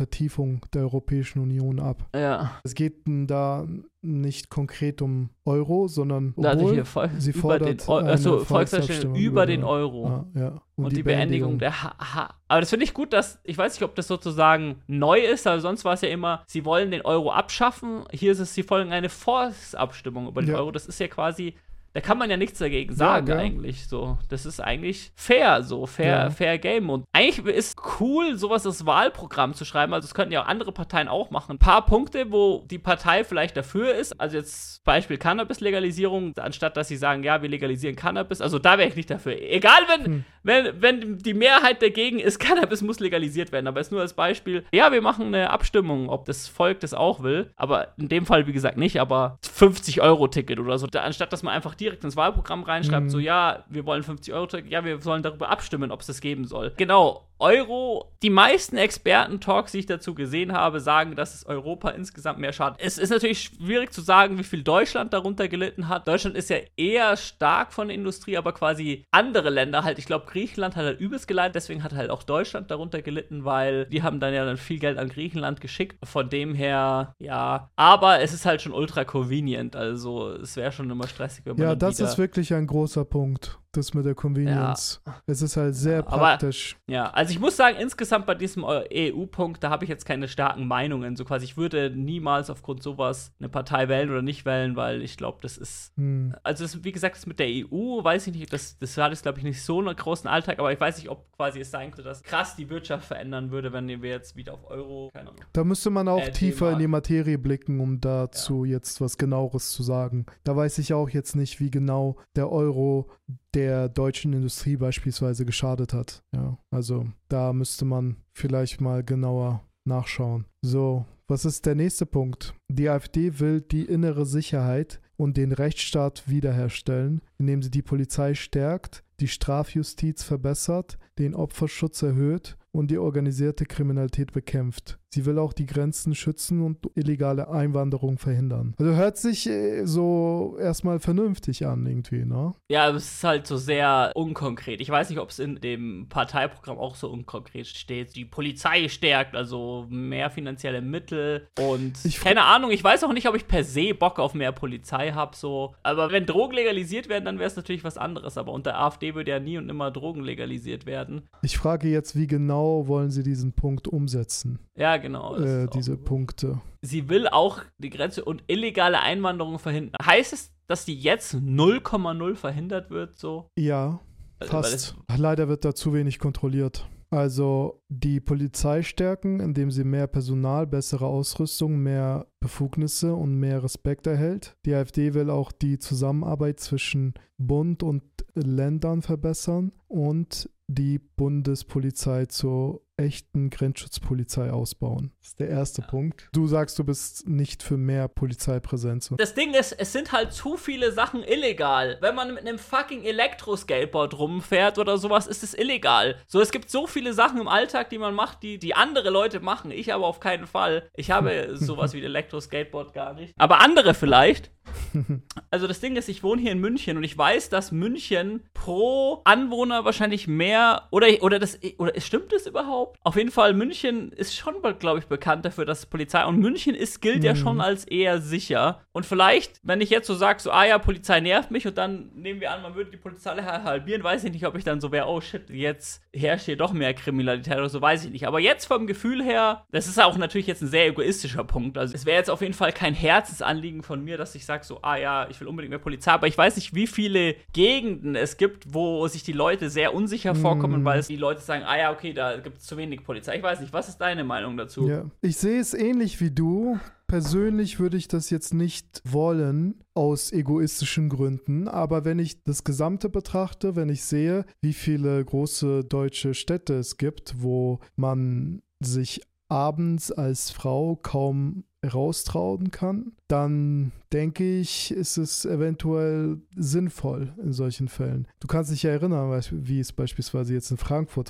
Vertiefung der Europäischen Union ab. Ja. Es geht da nicht konkret um Euro, sondern obwohl hier Vol- sie fordert Eu- also Volksabstimmung über, über den Euro. Ah, ja. Und, und die, die Beendigung, Beendigung der H H. Aber das finde ich gut, dass, ich weiß nicht, ob das sozusagen neu ist, aber sonst war es ja immer, sie wollen den Euro abschaffen. Hier ist es, sie folgen eine Volksabstimmung über den ja. Euro. Das ist ja quasi, da kann man ja nichts dagegen sagen, ja, eigentlich. So, das ist eigentlich fair, so fair, ja. fair Game. Und eigentlich ist cool, sowas als Wahlprogramm zu schreiben. Also das könnten ja auch andere Parteien auch machen. Ein paar Punkte, wo die Partei vielleicht dafür ist. Also jetzt Beispiel Cannabis-Legalisierung, anstatt dass sie sagen, ja, wir legalisieren Cannabis. Also da wäre ich nicht dafür. Egal, wenn, hm. wenn, wenn die Mehrheit dagegen ist, Cannabis muss legalisiert werden. Aber jetzt nur als Beispiel, ja, wir machen eine Abstimmung, ob das Volk das auch will. Aber in dem Fall, wie gesagt, nicht. Aber fünfzig Euro Ticket oder so. Da, anstatt dass man einfach direkt ins Wahlprogramm reinschreibt, mhm. so, ja, wir wollen fünfzig Euro, ja, wir sollen darüber abstimmen, ob es das geben soll. Genau, Euro, die meisten Experten-Talks, die ich dazu gesehen habe, sagen, dass es Europa insgesamt mehr schadet. Es ist natürlich schwierig zu sagen, wie viel Deutschland darunter gelitten hat. Deutschland ist ja eher stark von der Industrie, aber quasi andere Länder halt, ich glaube, Griechenland hat halt übelst geleitet, deswegen hat halt auch Deutschland darunter gelitten, weil die haben dann ja dann viel Geld an Griechenland geschickt. Von dem her, ja, aber es ist halt schon ultra convenient, also es wäre schon immer stressig, wenn man ja, das ist wirklich ein großer Punkt. Das mit der Convenience. Ja. Es ist halt sehr ja, praktisch. Aber, ja, also ich muss sagen, insgesamt bei diesem E U-Punkt, da habe ich jetzt keine starken Meinungen. So quasi, ich würde niemals aufgrund sowas eine Partei wählen oder nicht wählen, weil ich glaube, das ist, hm. also das, wie gesagt, das mit der E U, weiß ich nicht, das, das hat jetzt, glaube ich, nicht so einen großen Alltag, aber ich weiß nicht, ob quasi es sein könnte, dass krass die Wirtschaft verändern würde, wenn wir jetzt wieder auf Euro, keine Ahnung. Da müsste man auch äh, tiefer Thema. in die Materie blicken, um dazu ja. jetzt was Genaueres zu sagen. Da weiß ich auch jetzt nicht, wie genau der Euro der deutschen Industrie beispielsweise geschadet hat. Ja, also da müsste man vielleicht mal genauer nachschauen. So, was ist der nächste Punkt? Die AfD will die innere Sicherheit und den Rechtsstaat wiederherstellen, indem sie die Polizei stärkt, die Strafjustiz verbessert, den Opferschutz erhöht und die organisierte Kriminalität bekämpft. Sie will auch die Grenzen schützen und illegale Einwanderung verhindern. Also hört sich äh, so erstmal vernünftig an irgendwie, ne? Ja, aber es ist halt so sehr unkonkret. Ich weiß nicht, ob es in dem Parteiprogramm auch so unkonkret steht. Die Polizei stärkt, also mehr finanzielle Mittel und ich keine Ahnung, ich weiß auch nicht, ob ich per se Bock auf mehr Polizei habe, so. Aber wenn Drogen legalisiert werden, dann wäre es natürlich was anderes. Aber unter AfD würde ja nie und immer Drogen legalisiert werden. Ich frage jetzt, wie genau wollen sie diesen Punkt umsetzen? Ja, genau. Äh, diese Punkte. Sie will auch die Grenze und illegale Einwanderung verhindern. Heißt es, dass die jetzt null Komma null verhindert wird, so? Ja, fast. Leider wird da zu wenig kontrolliert. Also die Polizei stärken, indem sie mehr Personal, bessere Ausrüstung, mehr Befugnisse und mehr Respekt erhält. Die AfD will auch die Zusammenarbeit zwischen Bund und Ländern verbessern und die Bundespolizei zur echten Grenzschutzpolizei ausbauen. Das ist der erste ja. Punkt. Du sagst, du bist nicht für mehr Polizeipräsenz. Das Ding ist, es sind halt zu viele Sachen illegal. Wenn man mit einem fucking Elektro-Skateboard rumfährt oder sowas, ist es illegal. So, es gibt so viele Sachen im Alltag, die man macht, die, die andere Leute machen. Ich aber auf keinen Fall. Ich habe sowas wie ein Elektro-Skateboard gar nicht. Aber andere vielleicht. Also das Ding ist, ich wohne hier in München und ich weiß, dass München pro Anwohner wahrscheinlich mehr, oder, oder, das, oder stimmt das überhaupt? Auf jeden Fall, München ist schon, glaube ich, bekannt dafür, dass Polizei, und München ist, gilt mhm. ja schon als eher sicher. Und vielleicht, wenn ich jetzt so sage, so, ah ja, Polizei nervt mich, und dann nehmen wir an, man würde die Polizei halbieren, weiß ich nicht, ob ich dann so wäre, oh shit, jetzt herrscht hier doch mehr Kriminalität oder so, weiß ich nicht. Aber jetzt vom Gefühl her, das ist auch natürlich jetzt ein sehr egoistischer Punkt. Also es wäre jetzt auf jeden Fall kein Herzensanliegen von mir, dass ich sage so, ah ja, ich will unbedingt mehr Polizei, aber ich weiß nicht, wie viele Gegenden es gibt, wo sich die Leute sehr unsicher vorkommen, mm. weil die Leute sagen, ah ja, okay, da gibt es zu wenig Polizei. Ich weiß nicht, was ist deine Meinung dazu? Ja. Ich sehe es ähnlich wie du. Persönlich würde ich das jetzt nicht wollen, aus egoistischen Gründen, aber wenn ich das Gesamte betrachte, wenn ich sehe, wie viele große deutsche Städte es gibt, wo man sich abends als Frau kaum raustrauen kann, dann denke ich, ist es eventuell sinnvoll in solchen Fällen. Du kannst dich ja erinnern, wie es beispielsweise jetzt in Frankfurt war.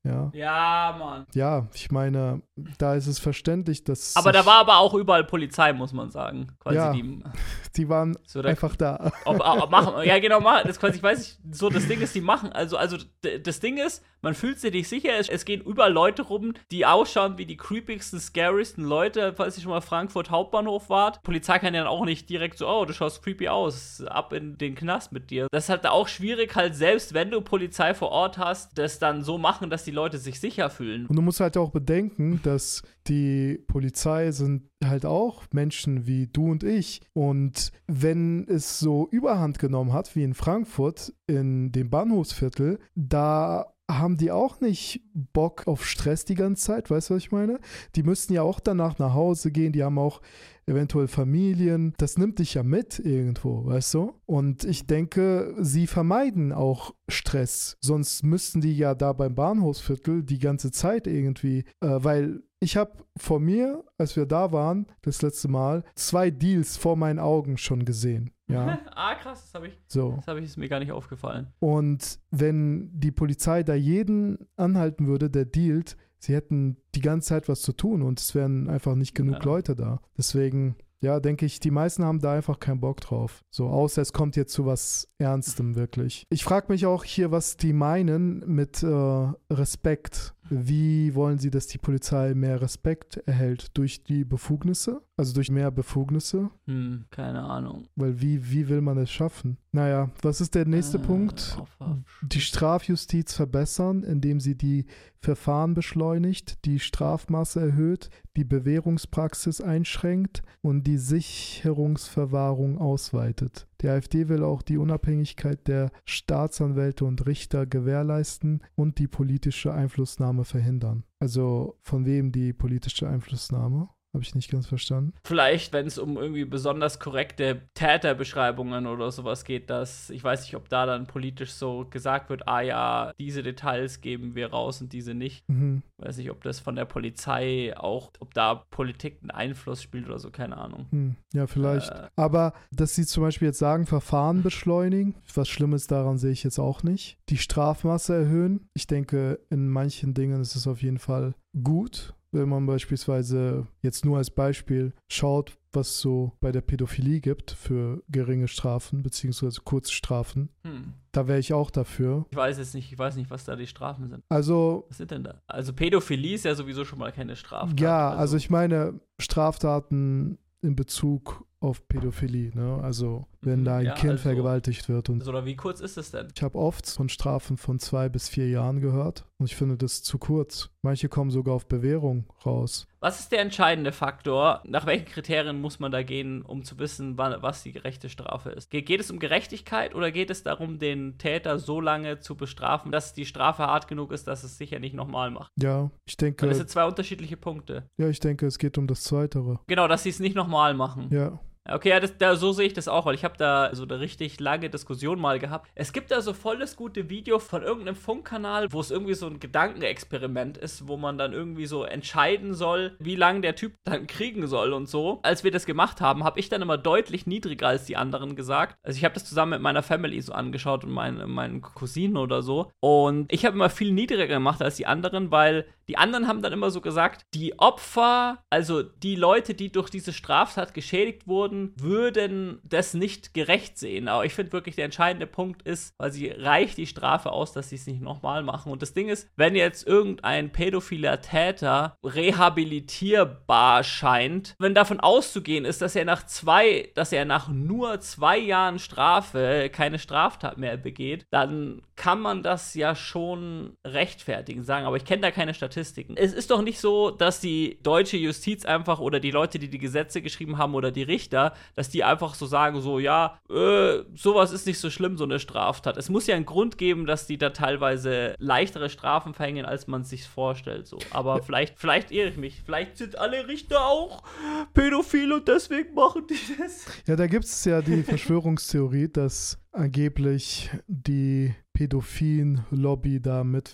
Ja, Ja, Mann. ja, ich meine, da ist es verständlich, dass Aber sich, da war aber auch überall Polizei, muss man sagen. Quasi Ja. die, die waren so da, einfach da. ob, ob, machen, ja, genau, machen. Das quasi, ich weiß nicht, so das Ding ist, die machen, also, also d- das Ding ist, man fühlt sich nicht sicher, es, es gehen überall Leute rum, die ausschauen wie die creepigsten, scariesten Leute, falls ihr schon mal Frankfurt Hauptbahnhof wart. Die Polizei kann ja dann auch nicht direkt so, oh, du schaust creepy aus, ab in den Knast mit dir. Das ist halt auch schwierig, halt selbst wenn du Polizei vor Ort hast, das dann so machen, dass die Leute sich sicher fühlen. Und du musst halt auch bedenken, dass die Polizei sind halt auch Menschen wie du und ich. Und wenn es so Überhand genommen hat, wie in Frankfurt, in dem Bahnhofsviertel, da haben die auch nicht Bock auf Stress die ganze Zeit, weißt du, was ich meine? Die müssten ja auch danach nach Hause gehen, die haben auch eventuell Familien. Das nimmt dich ja mit irgendwo, weißt du? Und ich denke, sie vermeiden auch Stress. Sonst müssten die ja da beim Bahnhofsviertel die ganze Zeit irgendwie, äh, weil ich habe vor mir, als wir da waren, das letzte Mal, zwei Deals vor meinen Augen schon gesehen. Ja. Ah, krass, das habe ich, So. das hab ich, ist mir gar nicht aufgefallen. Und wenn die Polizei da jeden anhalten würde, der dealt, sie hätten die ganze Zeit was zu tun und es wären einfach nicht genug Ja. Leute da. Deswegen, ja, denke ich, die meisten haben da einfach keinen Bock drauf. So, außer es kommt jetzt zu was Ernstem wirklich. Ich frage mich auch hier, was die meinen mit äh, Respekt. Wie wollen sie, dass die Polizei mehr Respekt erhält? Durch die Befugnisse? Also durch mehr Befugnisse? Hm, keine Ahnung. Weil wie, wie will man es schaffen? Naja, was ist der nächste Äh, Punkt? auf- Die Strafjustiz verbessern, indem sie die Verfahren beschleunigt, die Strafmaße erhöht, die Bewährungspraxis einschränkt und die Sicherungsverwahrung ausweitet. Die AfD will auch die Unabhängigkeit der Staatsanwälte und Richter gewährleisten und die politische Einflussnahme verhindern. Also von wem die politische Einflussnahme? Habe ich nicht ganz verstanden. Vielleicht, wenn es um irgendwie besonders korrekte Täterbeschreibungen oder sowas geht, dass, ich weiß nicht, ob da dann politisch so gesagt wird, ah ja, diese Details geben wir raus und diese nicht. Mhm. Weiß nicht, ob das von der Polizei auch, ob da Politik einen Einfluss spielt oder so, keine Ahnung. Hm, ja, vielleicht. Äh. Aber dass sie zum Beispiel jetzt sagen, Verfahren beschleunigen, was Schlimmes daran sehe ich jetzt auch nicht. Die Strafmasse erhöhen. Ich denke, in manchen Dingen ist es auf jeden Fall gut, wenn man beispielsweise jetzt nur als Beispiel schaut, was es so bei der Pädophilie gibt für geringe Strafen beziehungsweise Kurzstrafen. Hm. Da wäre ich auch dafür. Ich weiß jetzt nicht, ich weiß nicht, was da die Strafen sind. Also, Was sind denn da? Also Pädophilie ist ja sowieso schon mal keine Straftat. ja, also ich meine Straftaten in Bezug auf Pädophilie, ne? Also wenn Mhm, da ein ja, Kind also- vergewaltigt wird und Also, oder wie kurz ist es denn? ich habe oft von Strafen von zwei bis vier Jahren gehört und ich finde das zu kurz. Manche kommen sogar auf Bewährung raus. Was ist der entscheidende Faktor? Nach welchen Kriterien muss man da gehen, um zu wissen, wann, was die gerechte Strafe ist? Ge geht es um Gerechtigkeit oder geht es darum, den Täter so lange zu bestrafen, dass die Strafe hart genug ist, dass es sicher nicht nochmal macht? Ja, ich Weil denke, das sind zwei unterschiedliche Punkte. ja, ich denke, es geht um das Zweitere. Genau, dass sie es nicht nochmal machen. Ja. Okay, ja, das, da, so sehe ich das auch, weil ich habe da so eine richtig lange Diskussion mal gehabt. Es gibt da so voll das gute Video von irgendeinem Funkkanal, wo es irgendwie so ein Gedankenexperiment ist, wo man dann irgendwie so entscheiden soll, wie lange der Typ dann kriegen soll und so. Als wir das gemacht haben, habe ich dann immer deutlich niedriger als die anderen gesagt. Also ich habe das zusammen mit meiner Family so angeschaut und meinen, meinen Cousinen oder so. Und ich habe immer viel niedriger gemacht als die anderen, weil die anderen haben dann immer so gesagt, die Opfer, also die Leute, die durch diese Straftat geschädigt wurden, würden das nicht gerecht sehen. Aber ich finde wirklich, der entscheidende Punkt ist, weil sie reicht die Strafe aus, dass sie es nicht nochmal machen. Und das Ding ist, wenn jetzt irgendein pädophiler Täter rehabilitierbar scheint, wenn davon auszugehen ist, dass er nach zwei, dass er nach nur zwei Jahren Strafe keine Straftat mehr begeht, dann kann man das ja schon rechtfertigen, sagen. Aber ich kenne da keine Statistiken. Es ist doch nicht so, dass die deutsche Justiz einfach oder die Leute, die die Gesetze geschrieben haben oder die Richter, dass die einfach so sagen, so, ja, äh, sowas ist nicht so schlimm, so eine Straftat. Es muss ja einen Grund geben, dass die da teilweise leichtere Strafen verhängen, als man sich vorstellt, so. Aber vielleicht, vielleicht irre ich mich. Vielleicht sind alle Richter auch pädophil und deswegen machen die das. Ja, da gibt es ja die Verschwörungstheorie, dass angeblich die pädophilen Lobby da mitwirkt.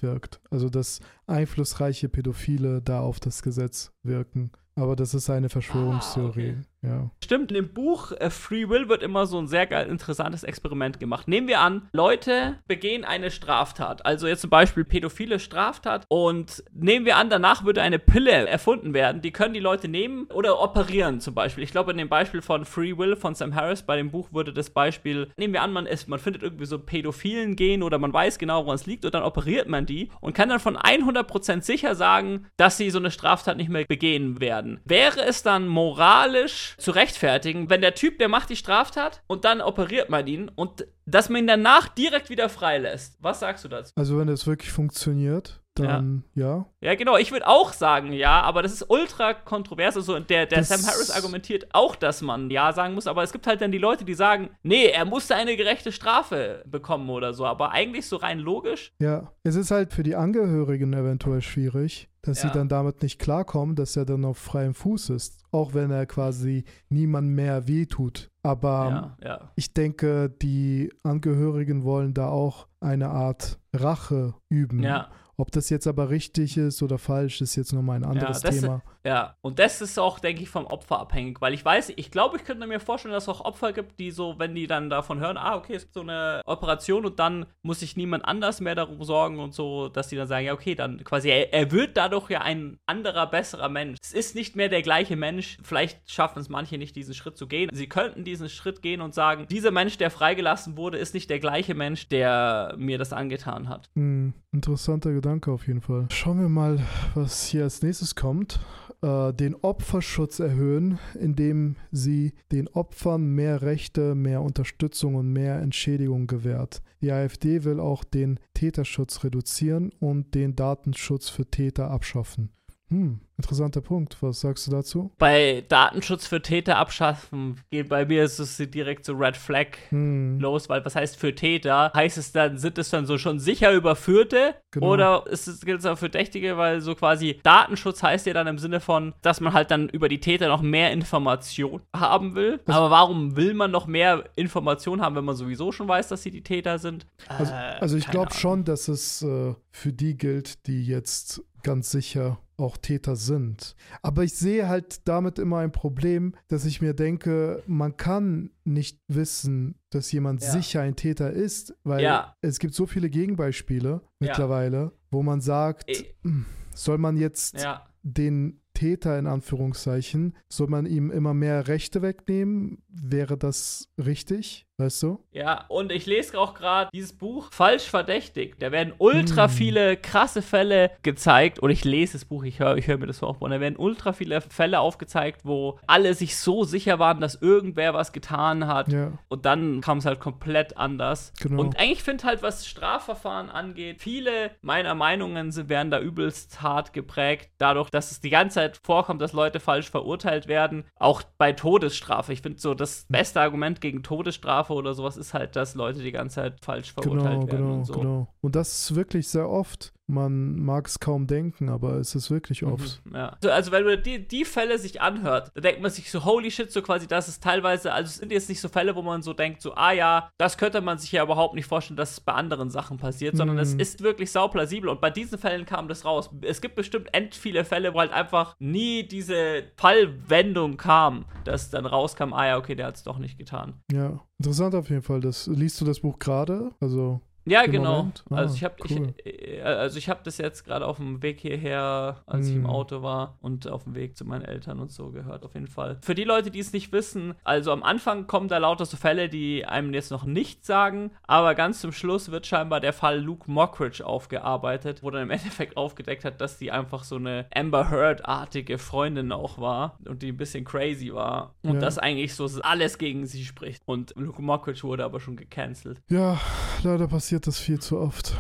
Also dass einflussreiche Pädophile da auf das Gesetz wirken. Aber das ist eine Verschwörungstheorie. Ah, okay. Ja. Stimmt, in dem Buch äh, Free Will wird immer so ein sehr geil interessantes Experiment gemacht. Nehmen wir an, Leute begehen eine Straftat. Also jetzt zum Beispiel pädophile Straftat. Und nehmen wir an, danach würde eine Pille erfunden werden. Die können die Leute nehmen oder operieren zum Beispiel. Ich glaube, in dem Beispiel von Free Will von Sam Harris, bei dem Buch wurde das Beispiel, nehmen wir an, man, ist, man findet irgendwie so pädophilen Gen oder man weiß genau, woran es liegt und dann operiert man die und kann dann von hundert Prozent sicher sagen, dass sie so eine Straftat nicht mehr begehen werden. Wäre es dann moralisch zu rechtfertigen, wenn der Typ, der macht die Straftat und dann operiert man ihn und dass man ihn danach direkt wieder freilässt? Was sagst du dazu? Also wenn das wirklich funktioniert, dann ja. Ja, ja genau, ich würde auch sagen ja, aber das ist ultra kontrovers. Also der, der Sam Harris argumentiert auch, dass man ja sagen muss, aber es gibt halt dann die Leute, die sagen, nee, er musste eine gerechte Strafe bekommen oder so, aber eigentlich so rein logisch. Ja, es ist halt für die Angehörigen eventuell schwierig, dass ja. sie dann damit nicht klarkommen, dass er dann auf freiem Fuß ist, auch wenn er quasi niemand mehr wehtut. Aber ja, ja. ich denke, die Angehörigen wollen da auch eine Art Rache üben. Ja. Ob das jetzt aber richtig ist oder falsch, ist jetzt nochmal ein anderes ja, das, Thema. Ja, und das ist auch, denke ich, vom Opfer abhängig, weil ich weiß, ich glaube, ich könnte mir vorstellen, dass es auch Opfer gibt, die so, wenn die dann davon hören, ah, okay, es gibt so eine Operation und dann muss sich niemand anders mehr darum sorgen und so, dass die dann sagen, ja, okay, dann quasi, er, er wird dadurch ja ein anderer, besserer Mensch. Es ist nicht mehr der gleiche Mensch, vielleicht schaffen es manche nicht, diesen Schritt zu gehen. Sie könnten diesen Schritt gehen und sagen, dieser Mensch, der freigelassen wurde, ist nicht der gleiche Mensch, der mir das angetan hat. Hm, interessanter Gedanke auf jeden Fall. Schauen wir mal, was hier als nächstes kommt. Äh, den Opferschutz erhöhen, indem sie den Opfern mehr Rechte, mehr Unterstützung und mehr Entschädigung gewährt. Die AfD will auch den Täterschutz reduzieren und den Datenschutz für Täter abschaffen. Hm, interessanter Punkt. Was sagst du dazu? Bei Datenschutz für Täter abschaffen geht bei mir ist es direkt so Red Flag hm. los, weil was heißt für Täter? Heißt es dann, sind es dann so schon sicher Überführte? Genau. Oder ist es, gilt es auch für Verdächtige? Weil so quasi Datenschutz heißt ja dann im Sinne von, dass man halt dann über die Täter noch mehr Information haben will. Also, aber warum will man noch mehr Information haben, wenn man sowieso schon weiß, dass sie die Täter sind? Also, äh, also ich glaube schon, dass es äh, für die gilt, die jetzt ganz sicher auch Täter sind. Aber ich sehe halt damit immer ein Problem, dass ich mir denke, man kann nicht wissen, dass jemand ja. sicher ein Täter ist, weil ja. es gibt so viele Gegenbeispiele mittlerweile, ja. wo man sagt, e- soll man jetzt ja. den Täter in Anführungszeichen, soll man ihm immer mehr Rechte wegnehmen? Wäre das richtig? Weißt du? Ja, und ich lese auch gerade dieses Buch Falsch verdächtigt. Da werden ultra hm. viele krasse Fälle gezeigt. Oder ich lese das Buch, ich höre ich hör mir das auch. Und da werden ultra viele Fälle aufgezeigt, wo alle sich so sicher waren, dass irgendwer was getan hat. Ja. Und dann kam es halt komplett anders. Genau. Und eigentlich finde halt, was Strafverfahren angeht, viele meiner Meinungen sind, werden da übelst hart geprägt. Dadurch, dass es die ganze Zeit vorkommt, dass Leute falsch verurteilt werden. Auch bei Todesstrafe. Ich finde so, das beste Argument gegen Todesstrafe oder sowas ist halt, dass Leute die ganze Zeit falsch verurteilt genau, werden genau, und so. Genau. Und das ist wirklich sehr oft. Man mag es kaum denken, aber es ist wirklich oft. Mhm, ja. Also, also wenn man die, die Fälle sich anhört, da denkt man sich so, holy shit, so quasi, das ist teilweise, also es sind jetzt nicht so Fälle, wo man so denkt, so, ah ja, das könnte man sich ja überhaupt nicht vorstellen, dass es bei anderen Sachen passiert, sondern mhm. es ist wirklich sauplausibel und bei diesen Fällen kam das raus. Es gibt bestimmt end viele Fälle, wo halt einfach nie diese Fallwendung kam, dass dann rauskam, ah ja, okay, der hat es doch nicht getan. Ja, interessant auf jeden Fall. Das, liest du das Buch gerade? Also Ja, genau. Ah, also ich habe cool. ich, also ich habe das jetzt gerade auf dem Weg hierher, als mm. ich im Hm. Auto war und auf dem Weg zu meinen Eltern und so gehört, auf jeden Fall. Für die Leute, die es nicht wissen, also am Anfang kommen da lauter so Fälle, die einem jetzt noch nichts sagen, aber ganz zum Schluss wird scheinbar der Fall Luke Mockridge aufgearbeitet, wo dann im Endeffekt aufgedeckt hat, dass die einfach so eine Amber Heard-artige Freundin auch war und die ein bisschen crazy war und ja. das eigentlich so alles gegen sie spricht. Und Luke Mockridge wurde aber schon gecancelt. Ja, leider passiert das viel zu oft.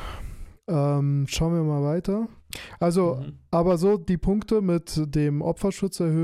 Ähm, schauen wir mal weiter. Also, mhm. aber so die Punkte mit dem Opferschutz erhöhen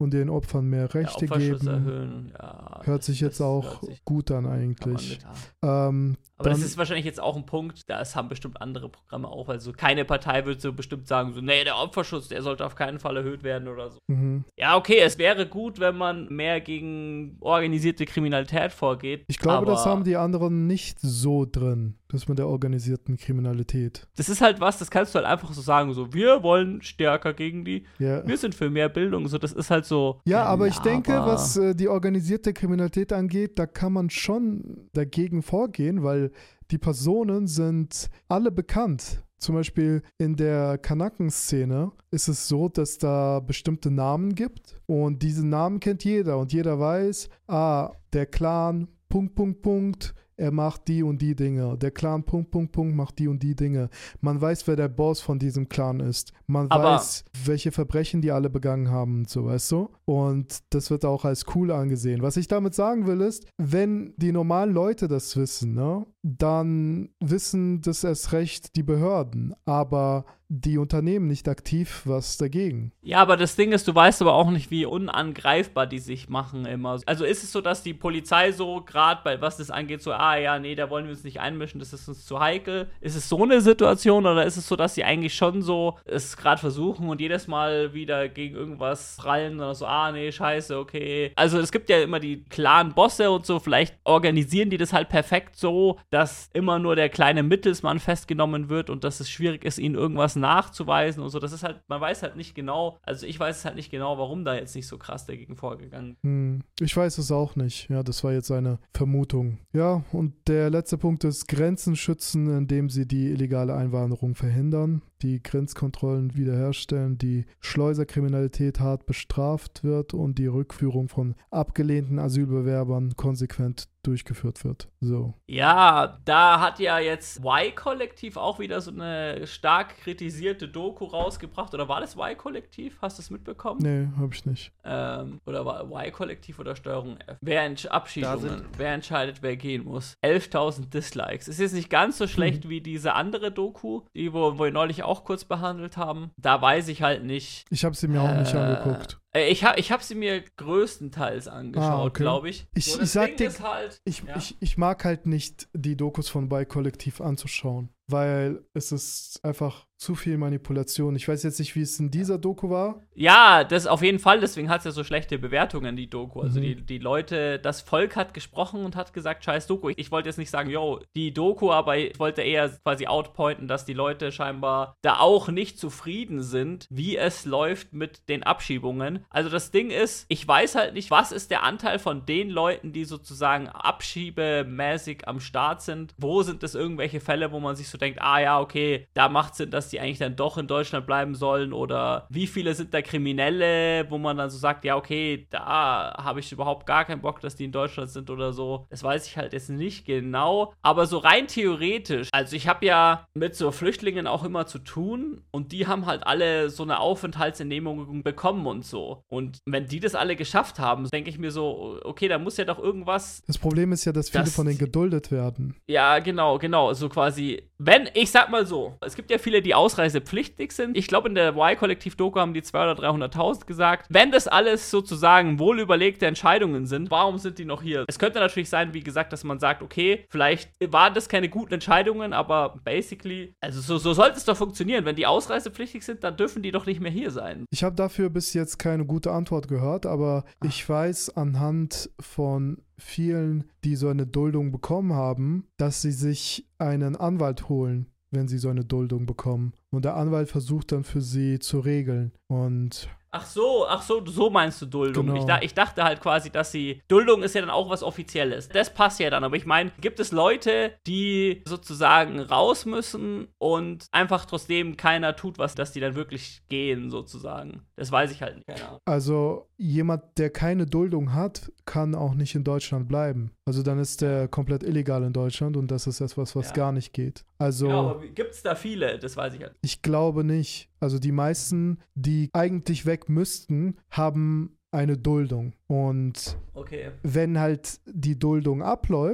und den Opfern mehr Rechte ja, geben. Erhöhen. Ja, hört das, sich jetzt auch sich gut an eigentlich. Ähm, Aber das ist wahrscheinlich jetzt auch ein Punkt, das haben bestimmt andere Programme auch, weil so keine Partei wird so bestimmt sagen, so, nee, der Opferschutz, der sollte auf keinen Fall erhöht werden oder so. Mhm. Ja, okay, es wäre gut, wenn man mehr gegen organisierte Kriminalität vorgeht. Ich glaube, das haben die anderen nicht so drin, das mit der organisierten Kriminalität. Das ist halt was, das kannst du halt einfach so sagen, so, wir wollen stärker gegen die, ja. wir sind für mehr Bildung, so, das ist halt so. Ja, aber ich denke, was äh, die organisierte Kriminalität angeht, da kann man schon dagegen vorgehen, weil die Personen sind alle bekannt. Zum Beispiel in der Kanaken-Szene ist es so, dass da bestimmte Namen gibt und diese Namen kennt jeder und jeder weiß, ah, der Clan, Punkt, Punkt, Punkt, er macht die und die Dinge. Der Clan, Punkt, Punkt, Punkt, macht die und die Dinge. Man weiß, wer der Boss von diesem Clan ist. Man Aber weiß, welche Verbrechen die alle begangen haben und so, weißt du? Und das wird auch als cool angesehen. Was ich damit sagen will, ist, wenn die normalen Leute das wissen, ne, dann wissen das erst recht die Behörden. Aber die Unternehmen nicht aktiv was dagegen. Ja, aber das Ding ist, du weißt aber auch nicht, wie unangreifbar die sich machen immer. Also ist es so, dass die Polizei so, gerade bei was das angeht, so, ah ja, nee, da wollen wir uns nicht einmischen, das ist uns zu heikel. Ist es so eine Situation oder ist es so, dass sie eigentlich schon so es gerade versuchen und jedes Mal wieder gegen irgendwas prallen oder so, ah nee, scheiße, okay. Also es gibt ja immer die klaren Bosse und so, vielleicht organisieren die das halt perfekt so, dass immer nur der kleine Mittelsmann festgenommen wird und dass es schwierig ist, ihnen irgendwas nachzuweisen und so. Das ist halt, man weiß halt nicht genau, also ich weiß es halt nicht genau, warum da jetzt nicht so krass dagegen vorgegangen ist. Hm, ich weiß es auch nicht. Ja, das war jetzt eine Vermutung. Ja, und der letzte Punkt ist Grenzen schützen, indem sie die illegale Einwanderung verhindern, die Grenzkontrollen wiederherstellen, die Schleuserkriminalität hart bestraft wird und die Rückführung von abgelehnten Asylbewerbern konsequent durchgeführt wird. So. Ja, da hat ja jetzt Y-Kollektiv auch wieder so eine stark kritisierte Doku rausgebracht. Oder war das Y-Kollektiv? Hast du es mitbekommen? Nee, hab ich nicht. Ähm, oder war Y-Kollektiv oder Steuerung F? Wer entsch- Abschiedungen, wer entscheidet, wer gehen muss? elftausend Dislikes. Ist jetzt nicht ganz so schlecht mhm. wie diese andere Doku, die wo, wo wir neulich auch kurz behandelt haben. Da weiß ich halt nicht. Ich habe sie mir auch äh, nicht angeguckt. Ich habe ich hab sie mir größtenteils angeschaut, ah, okay. glaube ich. Ich, so, ich sag dir, halt, ich, ja. ich, ich mag halt nicht, die Dokus von Y-Kollektiv anzuschauen, weil es ist einfach zu viel Manipulation. Ich weiß jetzt nicht, wie es in dieser Doku war. Ja, das auf jeden Fall. Deswegen hat es ja so schlechte Bewertungen, die Doku. Also mhm. die, die Leute, das Volk hat gesprochen und hat gesagt, scheiß Doku. Ich, ich wollte jetzt nicht sagen, yo, die Doku, aber ich wollte eher quasi outpointen, dass die Leute scheinbar da auch nicht zufrieden sind, wie es läuft mit den Abschiebungen. Also das Ding ist, ich weiß halt nicht, was ist der Anteil von den Leuten, die sozusagen abschiebemäßig am Start sind. Wo sind das irgendwelche Fälle, wo man sich so denkt, ah ja, okay, da macht Sinn, dass die eigentlich dann doch in Deutschland bleiben sollen, oder wie viele sind da Kriminelle, wo man dann so sagt, ja, okay, da habe ich überhaupt gar keinen Bock, dass die in Deutschland sind oder so. Das weiß ich halt jetzt nicht genau, aber so rein theoretisch, also ich habe ja mit so Flüchtlingen auch immer zu tun und die haben halt alle so eine Aufenthaltsgenehmigung bekommen und so. Und wenn die das alle geschafft haben, denke ich mir so, okay, da muss ja doch irgendwas... Das Problem ist ja, dass viele das, von denen geduldet werden. Ja, genau, genau, so quasi, wenn, ich sag mal so, es gibt ja viele, die ausreisepflichtig sind. Ich glaube, in der Y-Kollektiv-Doku haben die zweihunderttausend oder dreihunderttausend gesagt. Wenn das alles sozusagen wohlüberlegte Entscheidungen sind, warum sind die noch hier? Es könnte natürlich sein, wie gesagt, dass man sagt, okay, vielleicht waren das keine guten Entscheidungen, aber basically, also so, so sollte es doch funktionieren. Wenn die ausreisepflichtig sind, dann dürfen die doch nicht mehr hier sein. Ich habe dafür bis jetzt keine gute Antwort gehört, aber Ach. ich weiß anhand von vielen, die so eine Duldung bekommen haben, dass sie sich einen Anwalt holen, wenn sie so eine Duldung bekommen. Und der Anwalt versucht dann für sie zu regeln. Und Ach so, ach so, so meinst du Duldung. Genau. Ich, da, ich dachte halt quasi, dass sie... Duldung ist ja dann auch was Offizielles. Das passt ja dann. Aber ich meine, gibt es Leute, die sozusagen raus müssen und einfach trotzdem keiner tut was, dass die dann wirklich gehen, sozusagen? Das weiß ich halt nicht. Keine Ahnung. Also jemand, der keine Duldung hat, kann auch nicht in Deutschland bleiben. Also dann ist der komplett illegal in Deutschland und das ist etwas, was ja. gar nicht geht. Also, genau, aber gibt es da viele? Das weiß ich halt. Ich glaube nicht. Also die meisten, die eigentlich weg müssten, haben eine Duldung. Und okay. wenn halt die Duldung abläuft,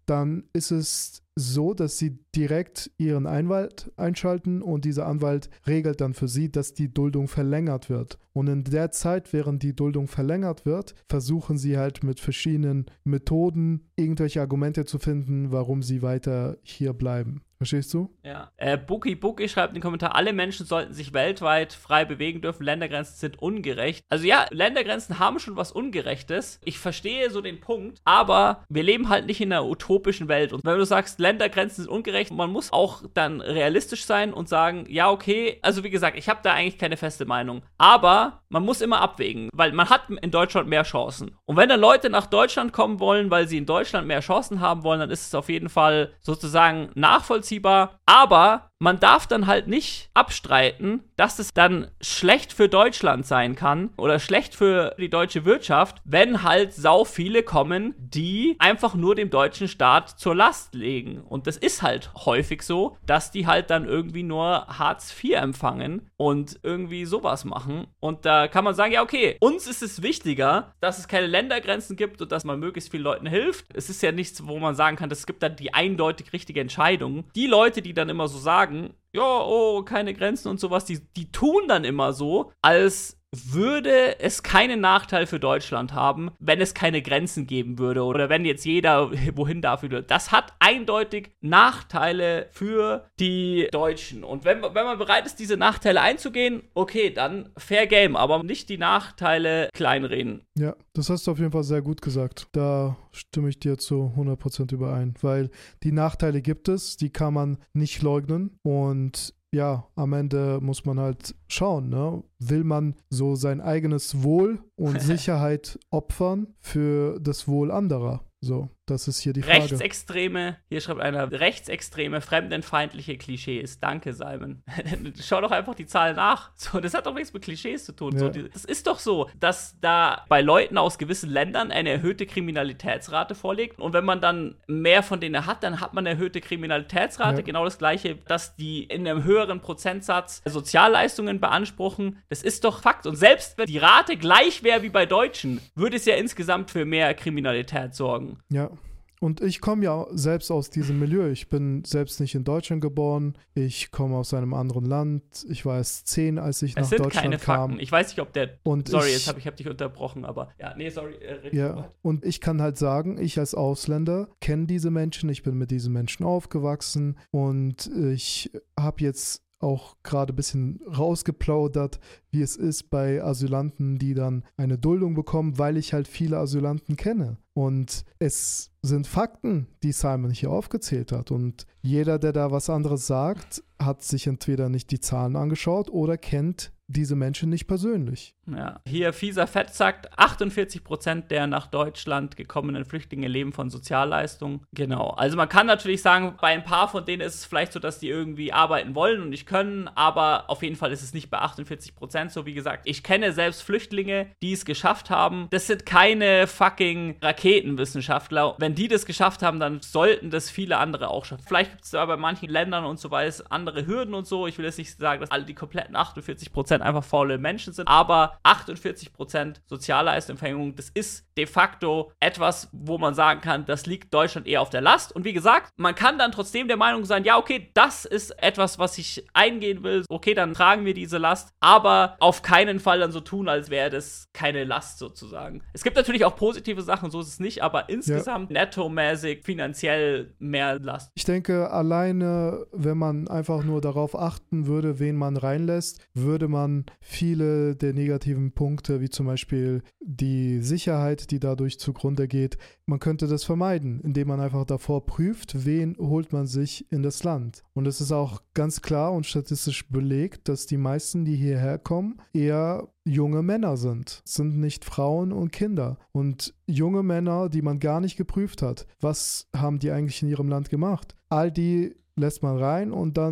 dann ist es so, dass sie direkt ihren Anwalt einschalten und dieser Anwalt regelt dann für sie, dass die Duldung verlängert wird. Und in der Zeit, während die Duldung verlängert wird, versuchen sie halt mit verschiedenen Methoden irgendwelche Argumente zu finden, warum sie weiter hier bleiben. Verstehst du? Ja. Äh, Bookie Bookie schreibt in den Kommentar, alle Menschen sollten sich weltweit frei bewegen dürfen, Ländergrenzen sind ungerecht. Also ja, Ländergrenzen haben schon was Ungerechtes. Ich verstehe so den Punkt, aber wir leben halt nicht in einer utopischen Welt. Und wenn du sagst, Ländergrenzen sind ungerecht, man muss auch dann realistisch sein und sagen, ja, okay, also wie gesagt, ich habe da eigentlich keine feste Meinung. Aber man muss immer abwägen, weil man hat in Deutschland mehr Chancen. Und wenn dann Leute nach Deutschland kommen wollen, weil sie in Deutschland mehr Chancen haben wollen, dann ist es auf jeden Fall sozusagen nachvollziehbar. Aber man darf dann halt nicht abstreiten, dass es dann schlecht für Deutschland sein kann oder schlecht für die deutsche Wirtschaft, wenn halt sau viele kommen, die einfach nur dem deutschen Staat zur Last legen. Und das ist halt häufig so, dass die halt dann irgendwie nur Hartz vier empfangen und irgendwie sowas machen. Und da kann man sagen, ja okay, uns ist es wichtiger, dass es keine Ländergrenzen gibt und dass man möglichst vielen Leuten hilft. Es ist ja nichts, wo man sagen kann, es gibt dann die eindeutig richtige Entscheidung. Die Leute, die dann immer so sagen, ja, oh, keine Grenzen und sowas, die, die tun dann immer so, als würde es keinen Nachteil für Deutschland haben, wenn es keine Grenzen geben würde oder wenn jetzt jeder wohin darf. Das hat eindeutig Nachteile für die Deutschen. Und wenn, wenn man bereit ist, diese Nachteile einzugehen, okay, dann fair game, aber nicht die Nachteile kleinreden. Ja, das hast du auf jeden Fall sehr gut gesagt. Da stimme ich dir zu hundert Prozent überein, weil die Nachteile gibt es, die kann man nicht leugnen und ja, am Ende muss man halt schauen, ne? Will man so sein eigenes Wohl und Sicherheit opfern für das Wohl anderer? So, das ist hier die Frage. Rechtsextreme, hier schreibt einer, rechtsextreme, fremdenfeindliche Klischees. Danke, Simon. Schau doch einfach die Zahlen nach. So, das hat doch nichts mit Klischees zu tun. Ja. So, das ist doch so, dass da bei Leuten aus gewissen Ländern eine erhöhte Kriminalitätsrate vorliegt. Und wenn man dann mehr von denen hat, dann hat man eine erhöhte Kriminalitätsrate. Ja. Genau das Gleiche, dass die in einem höheren Prozentsatz Sozialleistungen beanspruchen. Das ist doch Fakt. Und selbst wenn die Rate gleich wäre wie bei Deutschen, würde es ja insgesamt für mehr Kriminalität sorgen. Ja, und ich komme ja selbst aus diesem Milieu. Ich bin selbst nicht in Deutschland geboren. Ich komme aus einem anderen Land. Ich war erst zehn, als ich nach Deutschland kam. Es sind keine Fakten. Ich weiß nicht, ob der... Und sorry, ich, jetzt habe ich hab dich unterbrochen, aber... Ja, nee, sorry. Äh, ja, und ich kann halt sagen, ich als Ausländer kenne diese Menschen. Ich bin mit diesen Menschen aufgewachsen. Und ich habe jetzt auch gerade ein bisschen rausgeplaudert, wie es ist bei Asylanten, die dann eine Duldung bekommen, weil ich halt viele Asylanten kenne. Und es sind Fakten, die Simon hier aufgezählt hat. Und jeder, der da was anderes sagt, hat sich entweder nicht die Zahlen angeschaut oder kennt diese Menschen nicht persönlich. Ja, hier Fieser Fett sagt, achtundvierzig Prozent der nach Deutschland gekommenen Flüchtlinge leben von Sozialleistungen. Genau, also man kann natürlich sagen, bei ein paar von denen ist es vielleicht so, dass die irgendwie arbeiten wollen und nicht können, aber auf jeden Fall ist es nicht bei achtundvierzig Prozent so. Wie gesagt, ich kenne selbst Flüchtlinge, die es geschafft haben. Das sind keine fucking Raketenwissenschaftler. Wenn die das geschafft haben, dann sollten das viele andere auch schaffen. Vielleicht gibt es da bei manchen Ländern und so weiter andere Hürden und so. Ich will jetzt nicht sagen, dass alle die kompletten achtundvierzig Prozent einfach faule Menschen sind, aber achtundvierzig Prozent Sozialleistungsempfängung, das ist de facto etwas, wo man sagen kann, das liegt Deutschland eher auf der Last. Und wie gesagt, man kann dann trotzdem der Meinung sein, ja, okay, das ist etwas, was ich eingehen will. Okay, dann tragen wir diese Last, aber auf keinen Fall dann so tun, als wäre das keine Last sozusagen. Es gibt natürlich auch positive Sachen, so ist es nicht, aber insgesamt ja. nettomäßig finanziell mehr Last. Ich denke, alleine, wenn man einfach nur darauf achten würde, wen man reinlässt, würde man viele der negativen Punkte, wie zum Beispiel die Sicherheit, die dadurch zugrunde geht, man könnte das vermeiden, indem man einfach davor prüft, wen holt man sich in das Land. Und es ist auch ganz klar und statistisch belegt, dass die meisten, die hierher kommen, eher junge Männer sind. Es sind nicht Frauen und Kinder. Und junge Männer, die man gar nicht geprüft hat, was haben die eigentlich in ihrem Land gemacht? All die lässt man rein und dann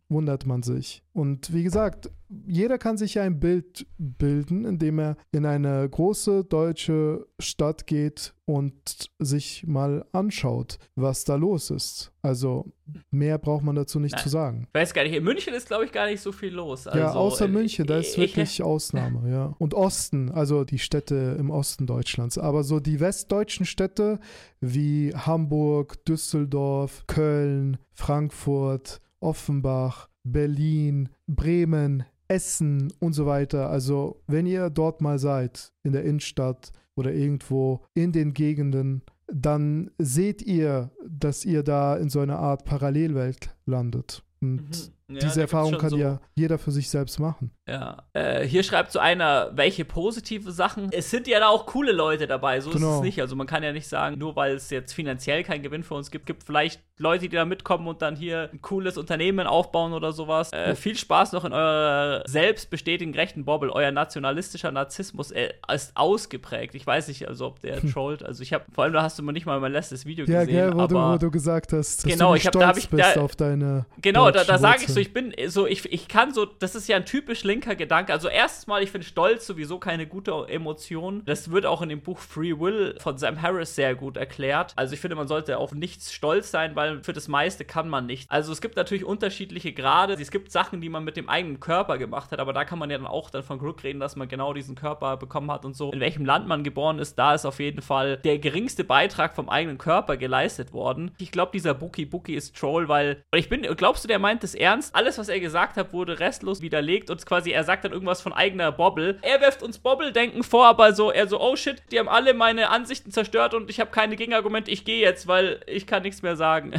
wundert man sich. Und wie gesagt, jeder kann sich ein Bild bilden, indem er in eine große deutsche Stadt geht und sich mal anschaut, was da los ist. Also mehr braucht man dazu nicht Nein. zu sagen. Ich weiß gar nicht, in München ist, glaube ich, gar nicht so viel los. Also, ja, außer äh, München, da ist ich, wirklich Ausnahme, ja. Und Osten, also die Städte im Osten Deutschlands. Aber so die westdeutschen Städte wie Hamburg, Düsseldorf, Köln, Frankfurt, Offenbach, Berlin, Bremen, Essen und so weiter. Also wenn ihr dort mal seid, in der Innenstadt oder irgendwo in den Gegenden, dann seht ihr, dass ihr da in so einer Art Parallelwelt landet. Und Mhm. Ja, diese da Erfahrung gibt's kann schon so- ja jeder für sich selbst machen. Ja. Äh, hier schreibt so einer, welche positive Sachen. Es sind ja da auch coole Leute dabei, so ist Genau. es nicht. Also man kann ja nicht sagen, nur weil es jetzt finanziell keinen Gewinn für uns gibt, gibt vielleicht Leute, die da mitkommen und dann hier ein cooles Unternehmen aufbauen oder sowas. Äh, viel Spaß noch in eurer selbstbestätigten rechten Bobble. Euer nationalistischer Narzissmus äh, ist ausgeprägt. Ich weiß nicht, also ob der trollt. Also ich habe, vor allem da hast du mal nicht mal mein letztes Video Ja, gesehen. gell, wo, aber du, wo du gesagt hast, dass Genau, du ich nicht hab- da stolz hab ich- bist da- auf deine Genau, da, da deutschen sage ich so, Wurzeln. ich bin so, ich, ich kann so, das ist ja ein typisch linker Gedanke. Also erstens mal, ich finde Stolz sowieso keine gute Emotion. Das wird auch in dem Buch Free Will von Sam Harris sehr gut erklärt. Also ich finde, man sollte auf nichts stolz sein, weil für das meiste kann man nicht. Also es gibt natürlich unterschiedliche Grade. Es gibt Sachen, die man mit dem eigenen Körper gemacht hat, aber da kann man ja dann auch dann von Glück reden, dass man genau diesen Körper bekommen hat und so. In welchem Land man geboren ist, da ist auf jeden Fall der geringste Beitrag vom eigenen Körper geleistet worden. Ich glaube, dieser Bookie Bookie ist Troll, weil, weil ich bin, glaubst du, der meint das ernst? Alles, was er gesagt hat, wurde restlos widerlegt und quasi, er sagt dann irgendwas von eigener Bobble. Er wirft uns Bobble-Denken vor, aber so, er so, oh shit, die haben alle meine Ansichten zerstört und ich habe keine Gegenargumente, ich gehe jetzt, weil ich kann nichts mehr sagen.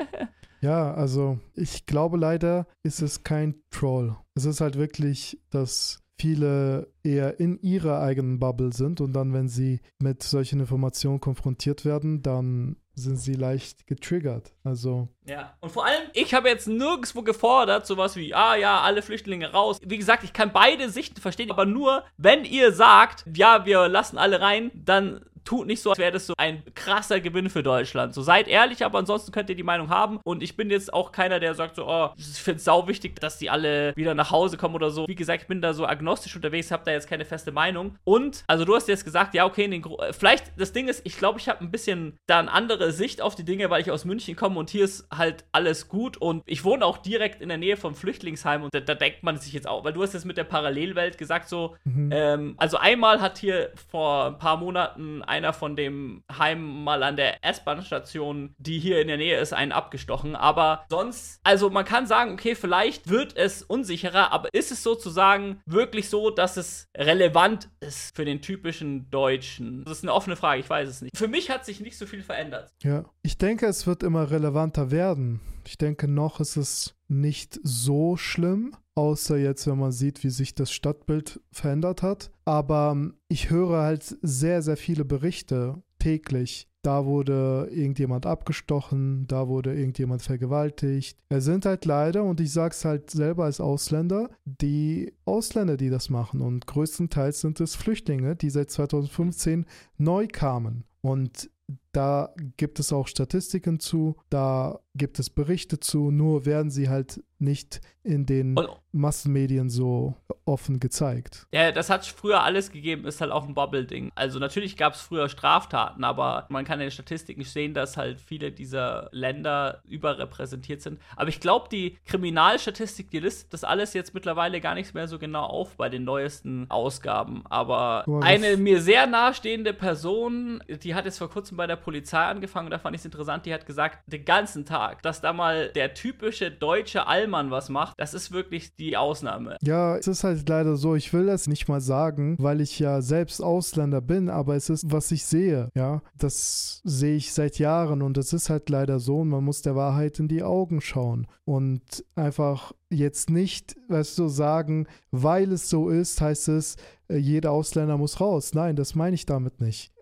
Ja, also ich glaube leider ist es kein Troll. Es ist halt wirklich, dass viele eher in ihrer eigenen Bubble sind und dann, wenn sie mit solchen Informationen konfrontiert werden, dann sind sie leicht getriggert. Also Ja, und vor allem, ich habe jetzt nirgendwo gefordert, sowas wie, ah ja, alle Flüchtlinge raus. Wie gesagt, ich kann beide Sichten verstehen, aber nur, wenn ihr sagt, ja, wir lassen alle rein, dann tut nicht so, als wäre das so ein krasser Gewinn für Deutschland. So, seid ehrlich, aber ansonsten könnt ihr die Meinung haben. Und ich bin jetzt auch keiner, der sagt so, oh, ich finde es sau wichtig, dass die alle wieder nach Hause kommen oder so. Wie gesagt, ich bin da so agnostisch unterwegs, habe da jetzt keine feste Meinung. Und, also du hast jetzt gesagt, ja, okay, in den Gro- äh, vielleicht, das Ding ist, ich glaube, ich habe ein bisschen da eine andere Sicht auf die Dinge, weil ich aus München komme und hier ist halt alles gut. Und ich wohne auch direkt in der Nähe vom Flüchtlingsheim und da, da denkt man sich jetzt auch, weil du hast jetzt mit der Parallelwelt gesagt so, mhm. ähm, also einmal hat hier vor ein paar Monaten einer von dem Heim mal an der S-Bahn-Station, die hier in der Nähe ist, einen abgestochen. Aber sonst, also man kann sagen, okay, vielleicht wird es unsicherer, aber ist es sozusagen wirklich so, dass es relevant ist für den typischen Deutschen? Das ist eine offene Frage, ich weiß es nicht. Für mich hat sich nicht so viel verändert. Ja, ich denke, es wird immer relevanter werden. Ich denke, noch ist es nicht so schlimm, außer jetzt, wenn man sieht, wie sich das Stadtbild verändert hat. Aber ich höre halt sehr, sehr viele Berichte täglich. Da wurde irgendjemand abgestochen, da wurde irgendjemand vergewaltigt. Es sind halt leider, und ich sag's halt selber als Ausländer, die Ausländer, die das machen. Und größtenteils sind es Flüchtlinge, die seit zweitausendfünfzehn neu kamen. Und da gibt es auch Statistiken zu, da gibt es Berichte zu, nur werden sie halt nicht in den Und Massenmedien so offen gezeigt. ja, das hat früher alles gegeben, ist halt auch ein Bubble-Ding. Also natürlich gab es früher Straftaten, aber man kann in den Statistiken sehen, dass halt viele dieser Länder überrepräsentiert sind. Aber ich glaube, die Kriminalstatistik, die listet das alles jetzt mittlerweile gar nichts mehr so genau auf bei den neuesten Ausgaben. Aber Boah, das- eine mir sehr nahestehende Person, die hat jetzt vor kurzem bei der Polizei angefangen und da fand ich es interessant, die hat gesagt, den ganzen Tag, dass da mal der typische deutsche Allmann was macht, das ist wirklich die Ausnahme. Ja, es ist halt leider so, ich will das nicht mal sagen, weil ich ja selbst Ausländer bin, aber es ist, was ich sehe, ja, das sehe ich seit Jahren und es ist halt leider so und man muss der Wahrheit in die Augen schauen und einfach jetzt nicht, weißt du, sagen, weil es so ist, heißt es, äh, jeder Ausländer muss raus. Nein, das meine ich damit nicht.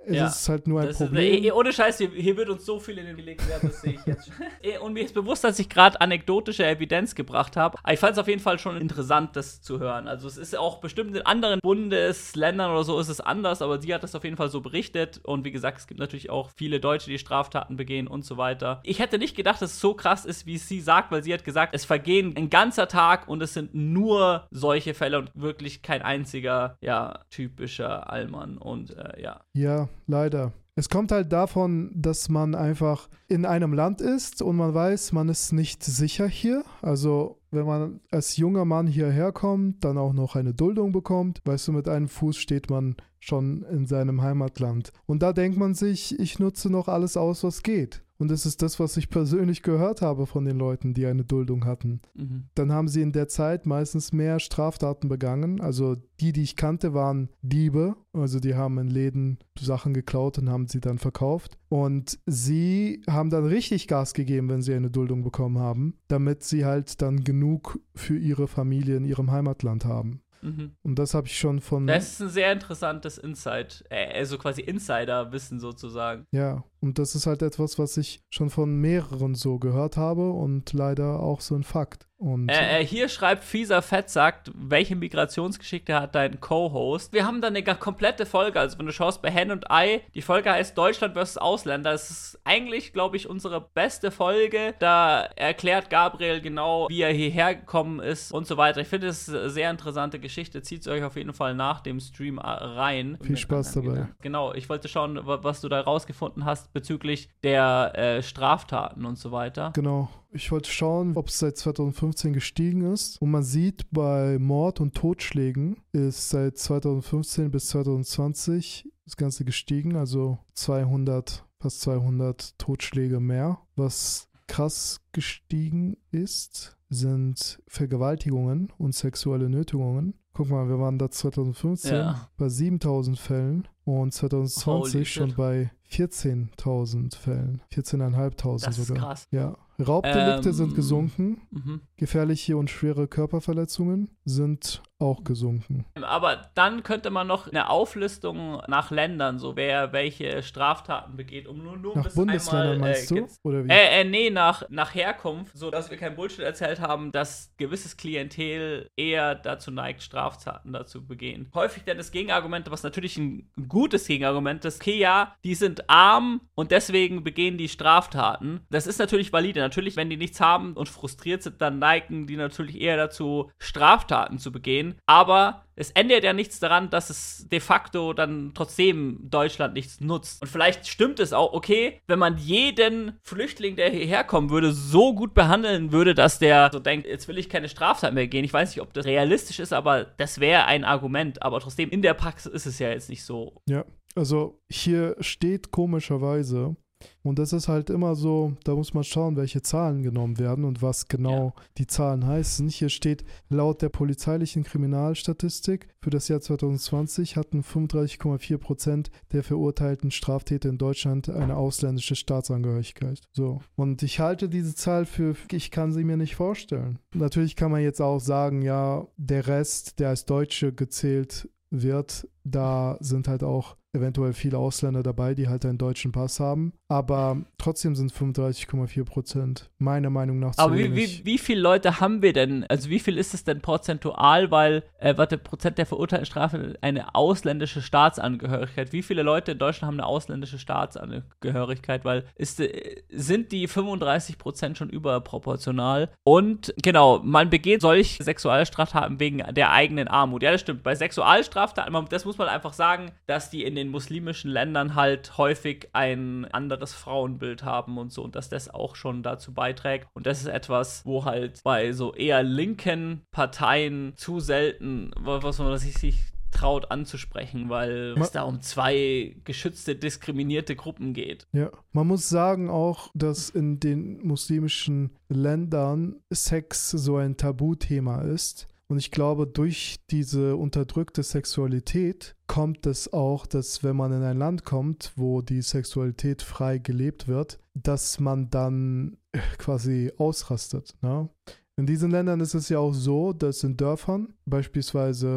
es ja. ist halt nur ein das Problem. Ist, ey, ohne Scheiß, hier, hier wird uns so viel in den gelegt werden, das sehe ich jetzt schon. Und mir ist bewusst, dass ich gerade anekdotische Evidenz gebracht habe. Aber ich fand es auf jeden Fall schon interessant, das zu hören. Also es ist auch bestimmt in anderen Bundesländern oder so ist es anders, aber sie hat das auf jeden Fall so berichtet. Und wie gesagt, es gibt natürlich auch viele Deutsche, die Straftaten begehen und so weiter. Ich hätte nicht gedacht, dass es so krass ist, wie sie sagt, weil sie hat gesagt, es vergehen ein ganzer Tag und es sind nur solche Fälle und wirklich kein einziger, ja, typischer Allmann. Und äh, ja. Ja, leider. Es kommt halt davon, dass man einfach in einem Land ist und man weiß, man ist nicht sicher hier. Also wenn man als junger Mann hierher kommt, dann auch noch eine Duldung bekommt, weißt du, mit einem Fuß steht man schon in seinem Heimatland. Und da denkt man sich, ich nutze noch alles aus, was geht. Und das ist das, was ich persönlich gehört habe von den Leuten, die eine Duldung hatten. Mhm. Dann haben sie in der Zeit meistens mehr Straftaten begangen. Also die, die ich kannte, waren Diebe. Also die haben in Läden Sachen geklaut und haben sie dann verkauft. Und sie haben dann richtig Gas gegeben, wenn sie eine Duldung bekommen haben, damit sie halt dann genug für ihre Familie in ihrem Heimatland haben. Mhm. Und das habe ich schon von... Das ist ein sehr interessantes Insight, äh, also quasi Insider-Wissen sozusagen. Ja, und das ist halt etwas, was ich schon von mehreren so gehört habe und leider auch so ein Fakt. Und äh, äh, hier schreibt Fieser Fett, sagt, welche Migrationsgeschichte hat dein Co-Host? Wir haben da eine komplette Folge, also wenn du schaust bei Hen und Ei, die Folge heißt Deutschland versus Ausländer. Es ist eigentlich, glaube ich, unsere beste Folge. Da erklärt Gabriel genau, wie er hierher gekommen ist und so weiter. Ich finde, es ist eine sehr interessante Geschichte. Zieht es euch auf jeden Fall nach dem Stream rein. Viel Spaß dabei. Genau, ich wollte schauen, was du da rausgefunden hast bezüglich der äh, Straftaten und so weiter. Genau. Ich wollte schauen, ob es seit zweitausendfünfzehn gestiegen ist. Und man sieht, bei Mord und Totschlägen ist seit zweitausendfünfzehn bis zweitausendzwanzig das Ganze gestiegen. Also zweihundert, fast zweihundert Totschläge mehr. Was krass gestiegen ist, sind Vergewaltigungen und sexuelle Nötigungen. Guck mal, wir waren da zweitausendfünfzehn ja. bei siebentausend Fällen und zweitausendzwanzig schon bei vierzehntausend Fällen. vierzehntausendfünfhundert das sogar. Ist krass. Ja. Raubdelikte ähm, sind gesunken. Mhm. Gefährliche und schwere Körperverletzungen sind auch gesunken. Aber dann könnte man noch eine Auflistung nach Ländern, so wer welche Straftaten begeht, um nur, nur nach das Bundesländern einmal, meinst äh, du? Oder wie? Äh, äh, nee, nach, nach Herkunft, so dass wir kein Bullshit erzählt haben, dass gewisses Klientel eher dazu neigt, Straftaten dazu begehen. Häufig dann das Gegenargument, was natürlich ein gutes Gegenargument ist, okay, ja, die sind arm und deswegen begehen die Straftaten. Das ist natürlich valide. Natürlich, wenn die nichts haben und frustriert sind, dann neigen die natürlich eher dazu, Straftaten zu begehen. Aber es ändert ja nichts daran, dass es de facto dann trotzdem Deutschland nichts nutzt. Und vielleicht stimmt es auch, okay, wenn man jeden Flüchtling, der hierher kommen würde, so gut behandeln würde, dass der so denkt, jetzt will ich keine Straftat mehr gehen. Ich weiß nicht, ob das realistisch ist, aber das wäre ein Argument. Aber trotzdem, in der Praxis ist es ja jetzt nicht so. Ja, also hier steht komischerweise, und das ist halt immer so, da muss man schauen, welche Zahlen genommen werden und was genau ja. die Zahlen heißen. Hier steht, laut der polizeilichen Kriminalstatistik für das Jahr zweitausendzwanzig hatten fünfunddreißig Komma vier Prozent der verurteilten Straftäter in Deutschland eine ausländische Staatsangehörigkeit. So. Und ich halte diese Zahl für, ich kann sie mir nicht vorstellen. Natürlich kann man jetzt auch sagen, ja, der Rest, der als Deutsche gezählt wird, da sind halt auch eventuell viele Ausländer dabei, die halt einen deutschen Pass haben. Aber trotzdem sind fünfunddreißig Komma vier Prozent meiner Meinung nach zu Aber wie, wenig. wie, wie viele Leute haben wir denn? Also wie viel ist es denn prozentual, weil, äh, warte, Prozent der verurteilten Strafe eine ausländische Staatsangehörigkeit. Wie viele Leute in Deutschland haben eine ausländische Staatsangehörigkeit? Weil ist, äh, sind die fünfunddreißig Prozent schon überproportional? Und genau, man begeht solche Sexualstraftaten wegen der eigenen Armut. Ja, das stimmt. Bei Sexualstraftaten, das muss man einfach sagen, dass die in den muslimischen Ländern halt häufig ein anderes Frauenbild haben und so und dass das auch schon dazu beiträgt. Und das ist etwas, wo halt bei so eher linken Parteien zu selten, was man sich, sich traut anzusprechen, weil es da um zwei geschützte, diskriminierte Gruppen geht. Ja, man muss sagen auch, dass in den muslimischen Ländern Sex so ein Tabuthema ist. Und ich glaube, durch diese unterdrückte Sexualität kommt es auch, dass wenn man in ein Land kommt, wo die Sexualität frei gelebt wird, dass man dann quasi ausrastet. Ne? In diesen Ländern ist es ja auch so, dass in Dörfern, beispielsweise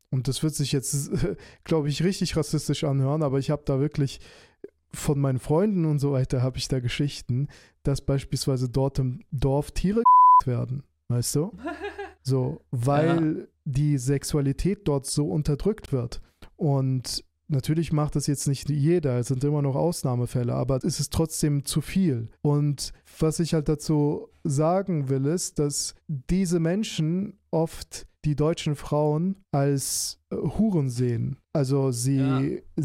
und das wird sich jetzt, glaube ich, richtig rassistisch anhören, aber ich habe da wirklich von meinen Freunden und so weiter, habe ich da Geschichten, dass beispielsweise dort im Dorf Tiere werden, weißt du? So, weil ja. die Sexualität dort so unterdrückt wird. Und natürlich macht das jetzt nicht jeder, es sind immer noch Ausnahmefälle, aber es ist trotzdem zu viel. Und was ich halt dazu sagen will, ist, dass diese Menschen oft die deutschen Frauen als äh, Huren sehen. Also sie ja.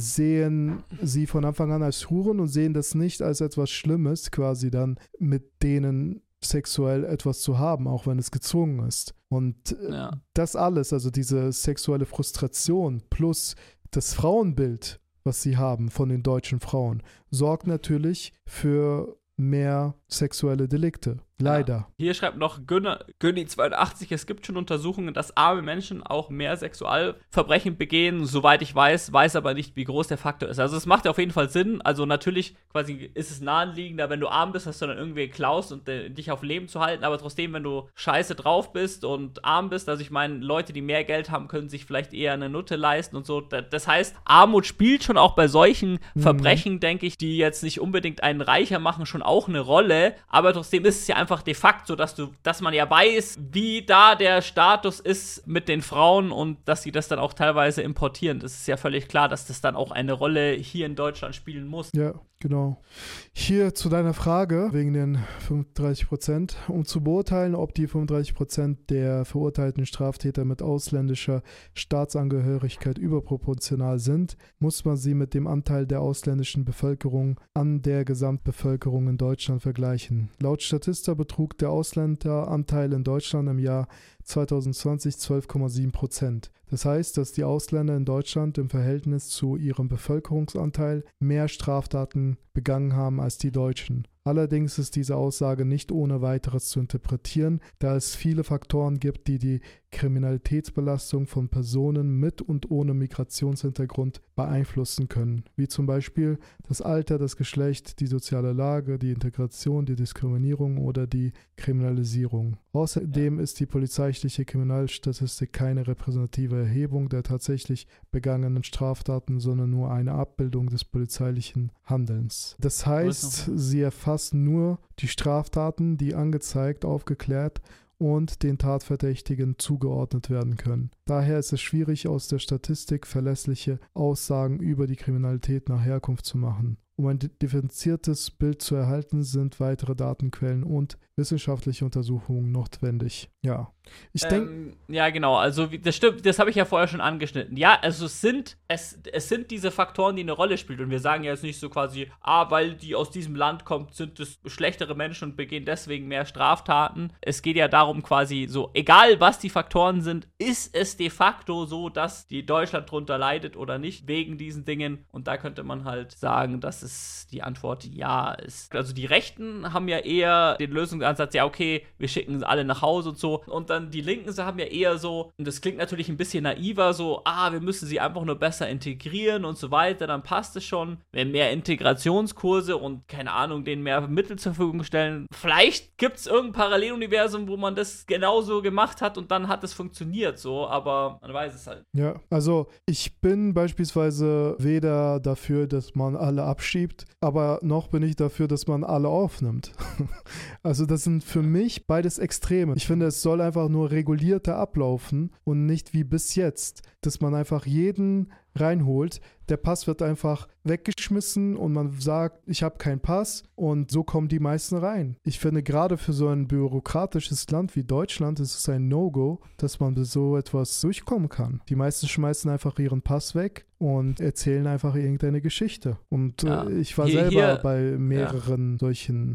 sehen sie von Anfang an als Huren und sehen das nicht als etwas Schlimmes, quasi dann mit denen sexuell etwas zu haben, auch wenn es gezwungen ist. Und äh, ja. das alles, also diese sexuelle Frustration plus das Frauenbild, was sie haben von den deutschen Frauen, sorgt natürlich für mehr sexuelle Delikte. Leider. Ja. Hier schreibt noch Günni zweiundachtzig, es gibt schon Untersuchungen, dass arme Menschen auch mehr Sexualverbrechen begehen. Soweit ich weiß, weiß aber nicht, wie groß der Faktor ist. Also es macht ja auf jeden Fall Sinn. Also natürlich quasi ist es naheliegender, wenn du arm bist, dass du dann irgendwie klaust und äh, dich auf Leben zu halten. Aber trotzdem, wenn du scheiße drauf bist und arm bist, also ich meine, Leute, die mehr Geld haben, können sich vielleicht eher eine Nutte leisten und so. Das heißt, Armut spielt schon auch bei solchen mhm. Verbrechen, denke ich, die jetzt nicht unbedingt einen reicher machen, schon auch eine Rolle. Aber trotzdem ist es ja einfach de facto, dass du, dass man ja weiß, wie da der Status ist mit den Frauen und dass sie das dann auch teilweise importieren. Das ist ja völlig klar, dass das dann auch eine Rolle hier in Deutschland spielen muss. Ja, genau. Hier zu deiner Frage wegen den fünfunddreißig Prozent. Um zu beurteilen, ob die fünfunddreißig Prozent der verurteilten Straftäter mit ausländischer Staatsangehörigkeit überproportional sind, muss man sie mit dem Anteil der ausländischen Bevölkerung an der Gesamtbevölkerung in Deutschland vergleichen. Laut Statista betrug der Ausländeranteil in Deutschland im Jahr zwanzig zwanzig zwölf Komma sieben Prozent. Das heißt, dass die Ausländer in Deutschland im Verhältnis zu ihrem Bevölkerungsanteil mehr Straftaten begangen haben als die Deutschen. Allerdings ist diese Aussage nicht ohne weiteres zu interpretieren, da es viele Faktoren gibt, die die Kriminalitätsbelastung von Personen mit und ohne Migrationshintergrund beeinflussen können, wie zum Beispiel das Alter, das Geschlecht, die soziale Lage, die Integration, die Diskriminierung oder die Kriminalisierung. Außerdem ist die polizeiliche Kriminalstatistik keine repräsentative Erhebung der tatsächlich begangenen Straftaten, sondern nur eine Abbildung des polizeilichen Handelns. Das heißt, sie erfasst nur die Straftaten, die angezeigt, aufgeklärt und den Tatverdächtigen zugeordnet werden können. Daher ist es schwierig, aus der Statistik verlässliche Aussagen über die Kriminalität nach Herkunft zu machen. Um ein differenziertes Bild zu erhalten, sind weitere Datenquellen und wissenschaftliche Untersuchungen notwendig. Ja, ich denke... Ähm, ja, genau, also das stimmt, das habe ich ja vorher schon angeschnitten. Ja, also es sind, es, es sind diese Faktoren, die eine Rolle spielen. Und wir sagen ja jetzt nicht so quasi, ah, weil die aus diesem Land kommt, sind es schlechtere Menschen und begehen deswegen mehr Straftaten. Es geht ja darum quasi so, egal was die Faktoren sind, ist es de facto so, dass die Deutschland drunter leidet oder nicht, wegen diesen Dingen. Und da könnte man halt sagen, dass es die Antwort ja ist. Also die Rechten haben ja eher den Lösungsansatz, ja okay, wir schicken sie alle nach Hause und so. Und dann die Linken haben ja eher so, und das klingt natürlich ein bisschen naiver, so, ah, wir müssen sie einfach nur besser integrieren und so weiter, dann passt es schon. Wenn mehr Integrationskurse und, keine Ahnung, denen mehr Mittel zur Verfügung stellen. Vielleicht gibt es irgendein Paralleluniversum, wo man das genauso gemacht hat und dann hat es funktioniert so, aber man weiß es halt. Ja, also ich bin beispielsweise weder dafür, dass man alle abschiebt, aber noch bin ich dafür, dass man alle aufnimmt. Also das sind für mich beides Extreme. Ich finde, es soll einfach nur regulierter ablaufen und nicht wie bis jetzt, dass man einfach jeden reinholt. Der Pass wird einfach weggeschmissen und man sagt, ich habe keinen Pass und so kommen die meisten rein. Ich finde, gerade für so ein bürokratisches Land wie Deutschland ist es ein No-Go, dass man mit so etwas durchkommen kann. Die meisten schmeißen einfach ihren Pass weg und erzählen einfach irgendeine Geschichte. Und ja. äh, ich war hier, selber hier, bei mehreren ja. solchen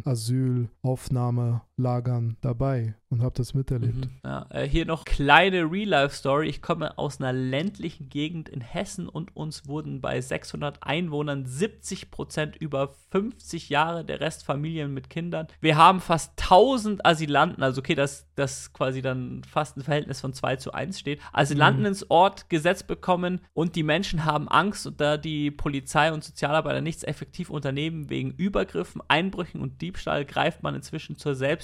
Asylaufnahmelagern dabei und habe das miterlebt. Mhm. Ja, äh, hier noch kleine Real-Life-Story. Ich komme aus einer ländlichen Gegend in Hessen und uns wurden bei sechshundert Einwohnern siebzig Prozent über fünfzig Jahre, der Rest Familien mit Kindern. Wir haben fast tausend Asylanten, also okay, dass das quasi dann fast ein Verhältnis von zwei zu eins steht, Asylanten mhm. ins Ort gesetzt bekommen und die Menschen haben Angst, und da die Polizei und Sozialarbeiter nichts effektiv unternehmen wegen Übergriffen, Einbrüchen und Diebstahl, greift man inzwischen zur Selbsthilfe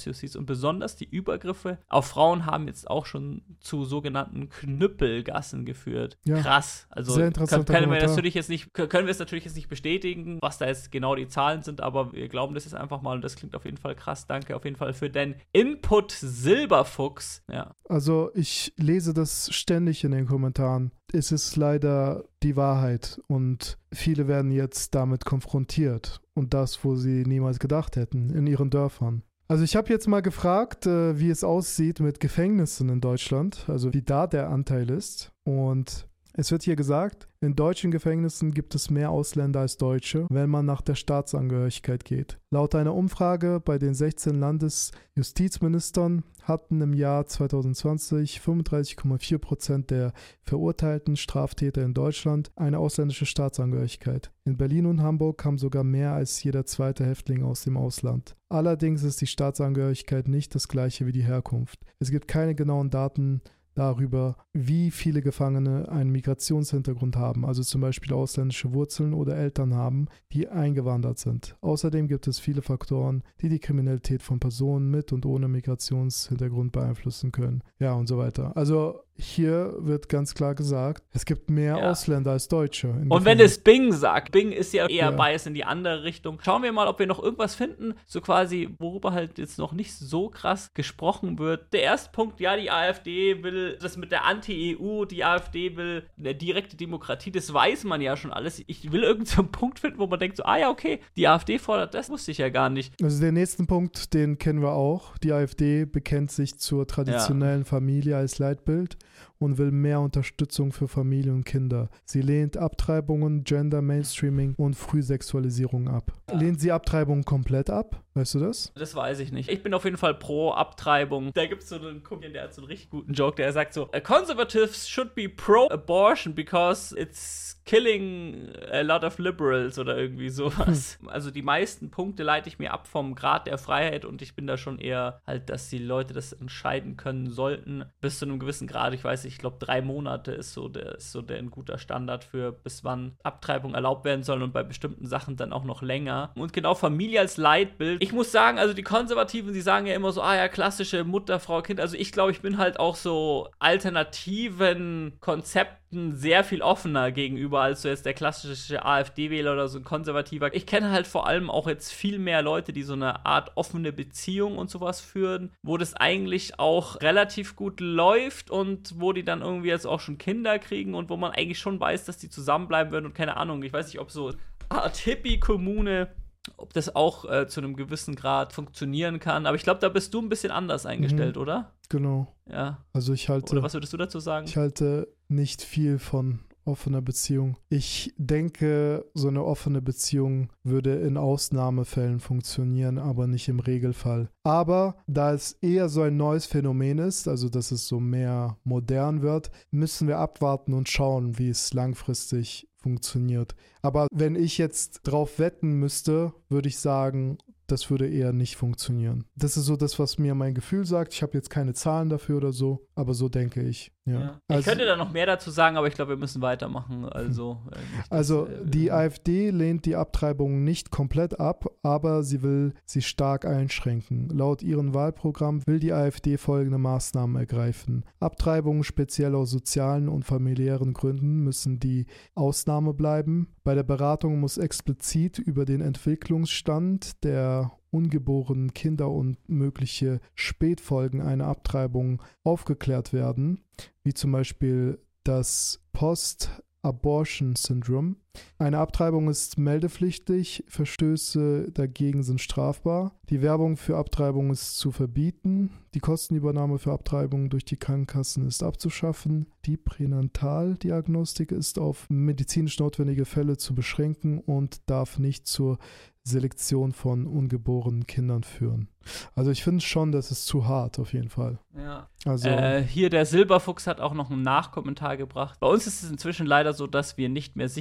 Selbstjustiz und besonders die Übergriffe auf Frauen haben jetzt auch schon zu sogenannten Knüppelgassen geführt. Ja, krass. Also sehr interessant. Können, können wir natürlich jetzt nicht, können wir es natürlich jetzt nicht bestätigen, was da jetzt genau die Zahlen sind, aber wir glauben das jetzt einfach mal und das klingt auf jeden Fall krass. Danke auf jeden Fall für den Input, Silberfuchs. Ja. Also ich lese das ständig in den Kommentaren. Es ist leider die Wahrheit und viele werden jetzt damit konfrontiert und das, wo sie niemals gedacht hätten, in ihren Dörfern. Also ich habe jetzt mal gefragt, äh, wie es aussieht mit Gefängnissen in Deutschland, also wie da der Anteil ist. Und es wird hier gesagt, in deutschen Gefängnissen gibt es mehr Ausländer als Deutsche, wenn man nach der Staatsangehörigkeit geht. Laut einer Umfrage bei den sechzehn Landesjustizministern hatten im Jahr zwanzig zwanzig fünfunddreißig Komma vier Prozent der verurteilten Straftäter in Deutschland eine ausländische Staatsangehörigkeit. In Berlin und Hamburg haben sogar mehr als jeder zweite Häftling aus dem Ausland. Allerdings ist die Staatsangehörigkeit nicht das gleiche wie die Herkunft. Es gibt keine genauen Daten darüber, wie viele Gefangene einen Migrationshintergrund haben, also zum Beispiel ausländische Wurzeln oder Eltern haben, die eingewandert sind. Außerdem gibt es viele Faktoren, die die Kriminalität von Personen mit und ohne Migrationshintergrund beeinflussen können. Ja, und so weiter. Also hier wird ganz klar gesagt, es gibt mehr ja. Ausländer als Deutsche. Und wenn es Bing sagt, Bing ist ja eher ja. biased in die andere Richtung. Schauen wir mal, ob wir noch irgendwas finden, so quasi, worüber halt jetzt noch nicht so krass gesprochen wird. Der erste Punkt, ja, die AfD will das mit der Anti-E U, die AfD will eine direkte Demokratie, das weiß man ja schon alles. Ich will irgendeinen so Punkt finden, wo man denkt so, ah ja, okay, die AfD fordert das, wusste ich ja gar nicht. Also den nächsten Punkt, den kennen wir auch. Die AfD bekennt sich zur traditionellen ja. Familie als Leitbild und will mehr Unterstützung für Familie und Kinder. Sie lehnt Abtreibungen, Gender, Mainstreaming und Frühsexualisierung ab. Ja. Lehnt sie Abtreibungen komplett ab? Weißt du das? Das weiß ich nicht. Ich bin auf jeden Fall pro Abtreibung. Da gibt es so einen Comedian, der hat so einen richtig guten Joke, der sagt so, Conservatives should be pro-abortion because it's killing a lot of liberals oder irgendwie sowas. Hm. Also die meisten Punkte leite ich mir ab vom Grad der Freiheit und ich bin da schon eher halt, dass die Leute das entscheiden können sollten bis zu einem gewissen Grad. Ich weiß nicht, ich glaube drei Monate ist so der ist so der ein guter Standard für bis wann Abtreibung erlaubt werden soll und bei bestimmten Sachen dann auch noch länger. Und genau Familie als Leitbild. Ich muss sagen, also die Konservativen, die sagen ja immer so, ah ja, klassische Mutter, Frau, Kind. Also ich glaube, ich bin halt auch so alternativen Konzepten sehr viel offener gegenüber als so jetzt der klassische AfD-Wähler oder so ein Konservativer. Ich kenne halt vor allem auch jetzt viel mehr Leute, die so eine Art offene Beziehung und sowas führen, wo das eigentlich auch relativ gut läuft und wo die dann irgendwie jetzt auch schon Kinder kriegen und wo man eigentlich schon weiß, dass die zusammenbleiben würden und keine Ahnung, ich weiß nicht, ob so eine Art Hippie-Kommune, ob das auch äh, zu einem gewissen Grad funktionieren kann. Aber ich glaube, da bist du ein bisschen anders eingestellt, mhm. oder? Genau. Ja. Also ich halte... Oder was würdest du dazu sagen? Ich halte nicht viel von offener Beziehung. Ich denke, so eine offene Beziehung würde in Ausnahmefällen funktionieren, aber nicht im Regelfall. Aber da es eher so ein neues Phänomen ist, also dass es so mehr modern wird, müssen wir abwarten und schauen, wie es langfristig funktioniert. Aber wenn ich jetzt drauf wetten müsste, würde ich sagen, das würde eher nicht funktionieren. Das ist so das, was mir mein Gefühl sagt. Ich habe jetzt keine Zahlen dafür oder so, aber so denke ich. Ja. Ja. Ich also, könnte da noch mehr dazu sagen, aber ich glaube, wir müssen weitermachen. Also, äh, nicht, also dass, äh, die AfD lehnt die Abtreibung nicht komplett ab, aber sie will sie stark einschränken. Laut ihrem Wahlprogramm will die AfD folgende Maßnahmen ergreifen. Abtreibungen speziell aus sozialen und familiären Gründen müssen die Ausnahme bleiben. Bei der Beratung muss explizit über den Entwicklungsstand der ungeborenen Kinder und mögliche Spätfolgen einer Abtreibung aufgeklärt werden, wie zum Beispiel das Post-Abortion-Syndrom. Eine Abtreibung ist meldepflichtig, Verstöße dagegen sind strafbar. Die Werbung für Abtreibung ist zu verbieten. Die Kostenübernahme für Abtreibung durch die Krankenkassen ist abzuschaffen. Die Pränataldiagnostik ist auf medizinisch notwendige Fälle zu beschränken und darf nicht zur Selektion von ungeborenen Kindern führen. Also ich finde schon, das ist zu hart auf jeden Fall. Ja. Also äh, hier der Silberfuchs hat auch noch einen Nachkommentar gebracht. Bei uns ist es inzwischen leider so, dass wir nicht mehr sicher wären,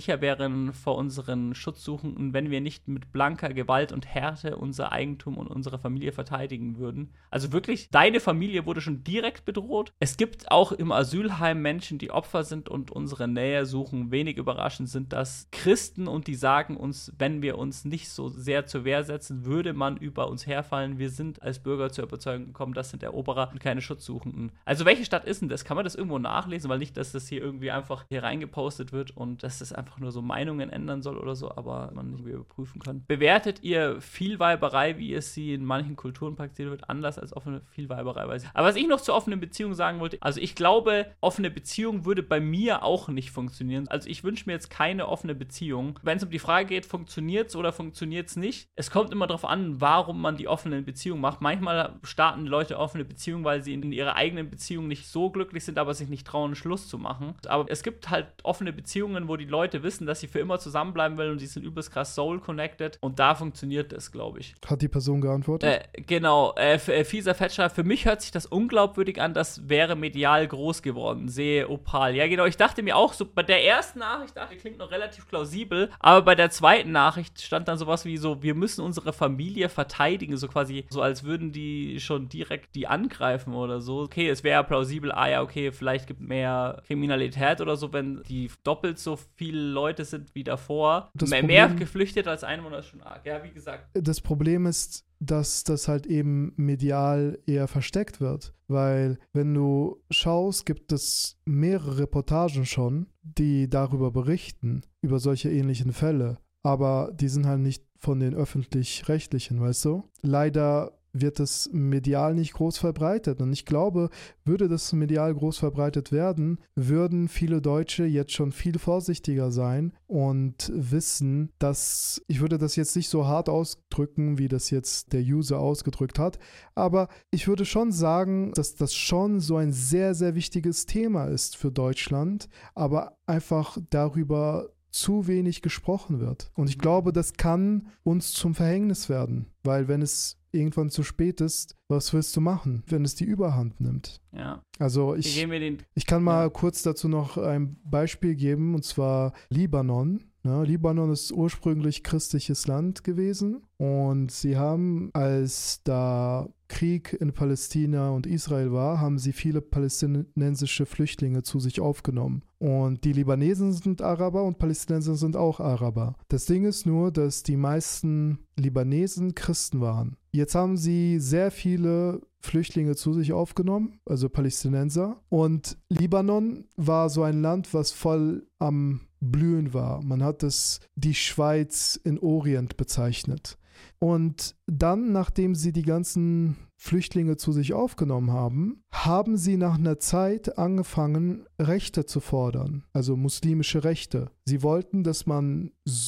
wären vor unseren Schutzsuchenden, wenn wir nicht mit blanker Gewalt und Härte unser Eigentum und unsere Familie verteidigen würden. Also wirklich, deine Familie wurde schon direkt bedroht. Es gibt auch im Asylheim Menschen, die Opfer sind und unsere Nähe suchen. Wenig überraschend sind das Christen und die sagen uns, wenn wir uns nicht so sehr zur Wehr setzen, würde man über uns herfallen. Wir sind als Bürger zur Überzeugung gekommen, das sind Eroberer und keine Schutzsuchenden. Also welche Stadt ist denn das? Kann man das irgendwo nachlesen? Weil nicht, dass das hier irgendwie einfach hier reingepostet wird und dass das einfach nur so Meinungen ändern soll oder so, aber man nicht mehr überprüfen kann. Bewertet ihr Vielweiberei, wie es sie in manchen Kulturen praktiziert wird, anders als offene Vielweiberei? Weiß ich. Aber was ich noch zur offenen Beziehung sagen wollte, also ich glaube, offene Beziehung würde bei mir auch nicht funktionieren. Also ich wünsche mir jetzt keine offene Beziehung. Wenn es um die Frage geht, funktioniert es oder funktioniert es nicht, es kommt immer darauf an, warum man die offenen Beziehungen macht. Manchmal starten Leute offene Beziehungen, weil sie in ihrer eigenen Beziehung nicht so glücklich sind, aber sich nicht trauen, Schluss zu machen. Aber es gibt halt offene Beziehungen, wo die Leute wissen, dass sie für immer zusammenbleiben wollen und die sind übelst krass soul-connected und da funktioniert das, glaube ich. Hat die Person geantwortet? Äh, genau, äh, äh, Fieser Fetscher, für mich hört sich das unglaubwürdig an, das wäre medial groß geworden, sehe Opal. Ja genau, ich dachte mir auch so, bei der ersten Nachricht, dachte ich, klingt noch relativ plausibel, aber bei der zweiten Nachricht stand dann sowas wie so, wir müssen unsere Familie verteidigen, so quasi, so als würden die schon direkt die angreifen oder so. Okay, es wäre plausibel, ah ja, okay, vielleicht gibt mehr Kriminalität oder so, wenn die doppelt so viele Leute sind wie davor. Das mehr, Problem, mehr geflüchtet als Einwohner ist schon arg. Ja, wie gesagt. Das Problem ist, dass das halt eben medial eher versteckt wird. Weil wenn du schaust, gibt es mehrere Reportagen schon, die darüber berichten, über solche ähnlichen Fälle. Aber die sind halt nicht von den Öffentlich-Rechtlichen, weißt du? Leider wird es medial nicht groß verbreitet. Und ich glaube, würde das medial groß verbreitet werden, würden viele Deutsche jetzt schon viel vorsichtiger sein und wissen, dass, ich würde das jetzt nicht so hart ausdrücken, wie das jetzt der User ausgedrückt hat, aber ich würde schon sagen, dass das schon so ein sehr, sehr wichtiges Thema ist für Deutschland, aber einfach darüber zu wenig gesprochen wird. Und ich glaube, das kann uns zum Verhängnis werden, weil wenn es irgendwann zu spät ist, was willst du machen, wenn es die Überhand nimmt? Ja. Also ich, den, ich kann mal ja. kurz dazu noch ein Beispiel geben, und zwar Libanon. Ja, Libanon ist ursprünglich christliches Land gewesen und sie haben, als da Krieg in Palästina und Israel war, haben sie viele palästinensische Flüchtlinge zu sich aufgenommen. Und die Libanesen sind Araber und Palästinenser sind auch Araber. Das Ding ist nur, dass die meisten Libanesen Christen waren. Jetzt haben sie sehr viele Flüchtlinge zu sich aufgenommen, also Palästinenser. Und Libanon war so ein Land, was voll am Blühen war. Man hat es die Schweiz in Orient bezeichnet. Und dann, nachdem sie die ganzen Flüchtlinge zu sich aufgenommen haben, haben sie nach einer Zeit angefangen, Rechte zu fordern, also muslimische Rechte. Sie wollten, dass man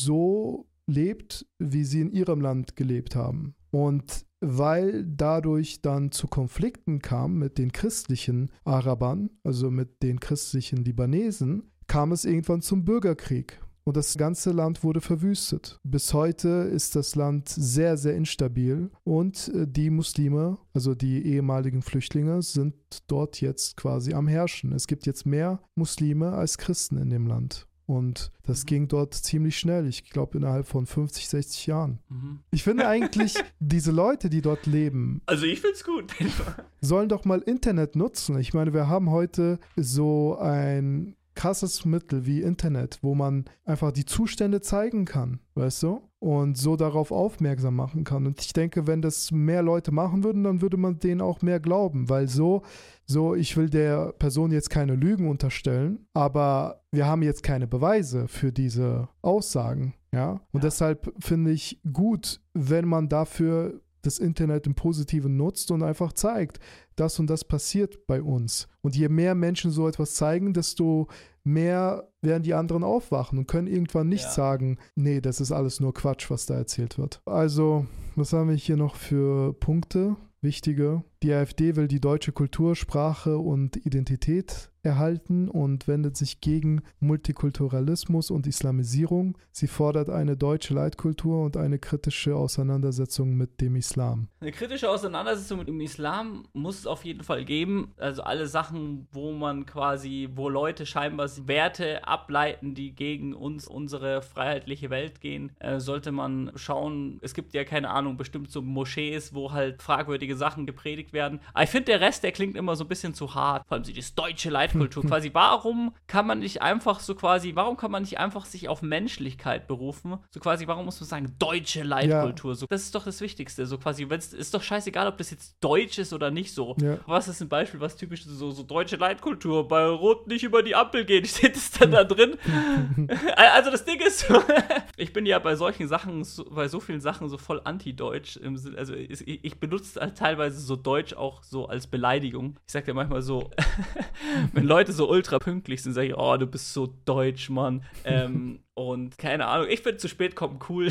so lebt, wie sie in ihrem Land gelebt haben. Und weil dadurch dann zu Konflikten kam mit den christlichen Arabern, also mit den christlichen Libanesen, kam es irgendwann zum Bürgerkrieg. Und das ganze Land wurde verwüstet. Bis heute ist das Land sehr, sehr instabil. Und die Muslime, also die ehemaligen Flüchtlinge, sind dort jetzt quasi am Herrschen. Es gibt jetzt mehr Muslime als Christen in dem Land. Und das mhm. ging dort ziemlich schnell. Ich glaube, innerhalb von fünfzig, sechzig Jahren. Mhm. Ich finde eigentlich, diese Leute, die dort leben, also ich finde es gut, sollen doch mal Internet nutzen. Ich meine, wir haben heute so ein krasses Mittel wie Internet, wo man einfach die Zustände zeigen kann, weißt du? Und so darauf aufmerksam machen kann. Und ich denke, wenn das mehr Leute machen würden, dann würde man denen auch mehr glauben, weil so, so, ich will der Person jetzt keine Lügen unterstellen, aber wir haben jetzt keine Beweise für diese Aussagen, ja? Und ja. Deshalb finde ich gut, wenn man dafür das Internet im Positiven nutzt und einfach zeigt, das und das passiert bei uns. Und je mehr Menschen so etwas zeigen, desto mehr werden die anderen aufwachen und können irgendwann nicht ja. sagen, nee, das ist alles nur Quatsch, was da erzählt wird. Also, was haben wir hier noch für Punkte? Wichtige, Die AfD will die deutsche Kultur, Sprache und Identität erhalten und wendet sich gegen Multikulturalismus und Islamisierung. Sie fordert eine deutsche Leitkultur und eine kritische Auseinandersetzung mit dem Islam. Eine kritische Auseinandersetzung mit dem Islam muss es auf jeden Fall geben. Also alle Sachen, wo man quasi, wo Leute scheinbar Werte ableiten, die gegen uns, unsere freiheitliche Welt gehen, äh, sollte man schauen. Es gibt ja, keine Ahnung, bestimmt so Moschees, wo halt fragwürdige Sachen gepredigt werden. Aber ich finde, der Rest, der klingt immer so ein bisschen zu hart. Vor allem so das deutsche Leitkultur. Quasi, warum kann man nicht einfach so quasi, warum kann man nicht einfach sich auf Menschlichkeit berufen? So quasi, warum muss man sagen, deutsche Leitkultur? Ja. So, das ist doch das Wichtigste. So quasi, wenn's, ist doch scheißegal, ob das jetzt deutsch ist oder nicht so. Ja. Was ist ein Beispiel, was typisch ist, so, so deutsche Leitkultur, bei Rot nicht über die Ampel gehen, steht es dann da drin? Also das Ding ist, ich bin ja bei solchen Sachen, so, bei so vielen Sachen so voll anti-deutsch. Im Sinn, also ich, ich benutze halt teilweise so Deutsch auch so als Beleidigung. Ich sag ja manchmal so, wenn Leute so ultra pünktlich sind, sage ich, oh, du bist so deutsch, Mann. ähm, und keine Ahnung, ich finde zu spät kommen cool.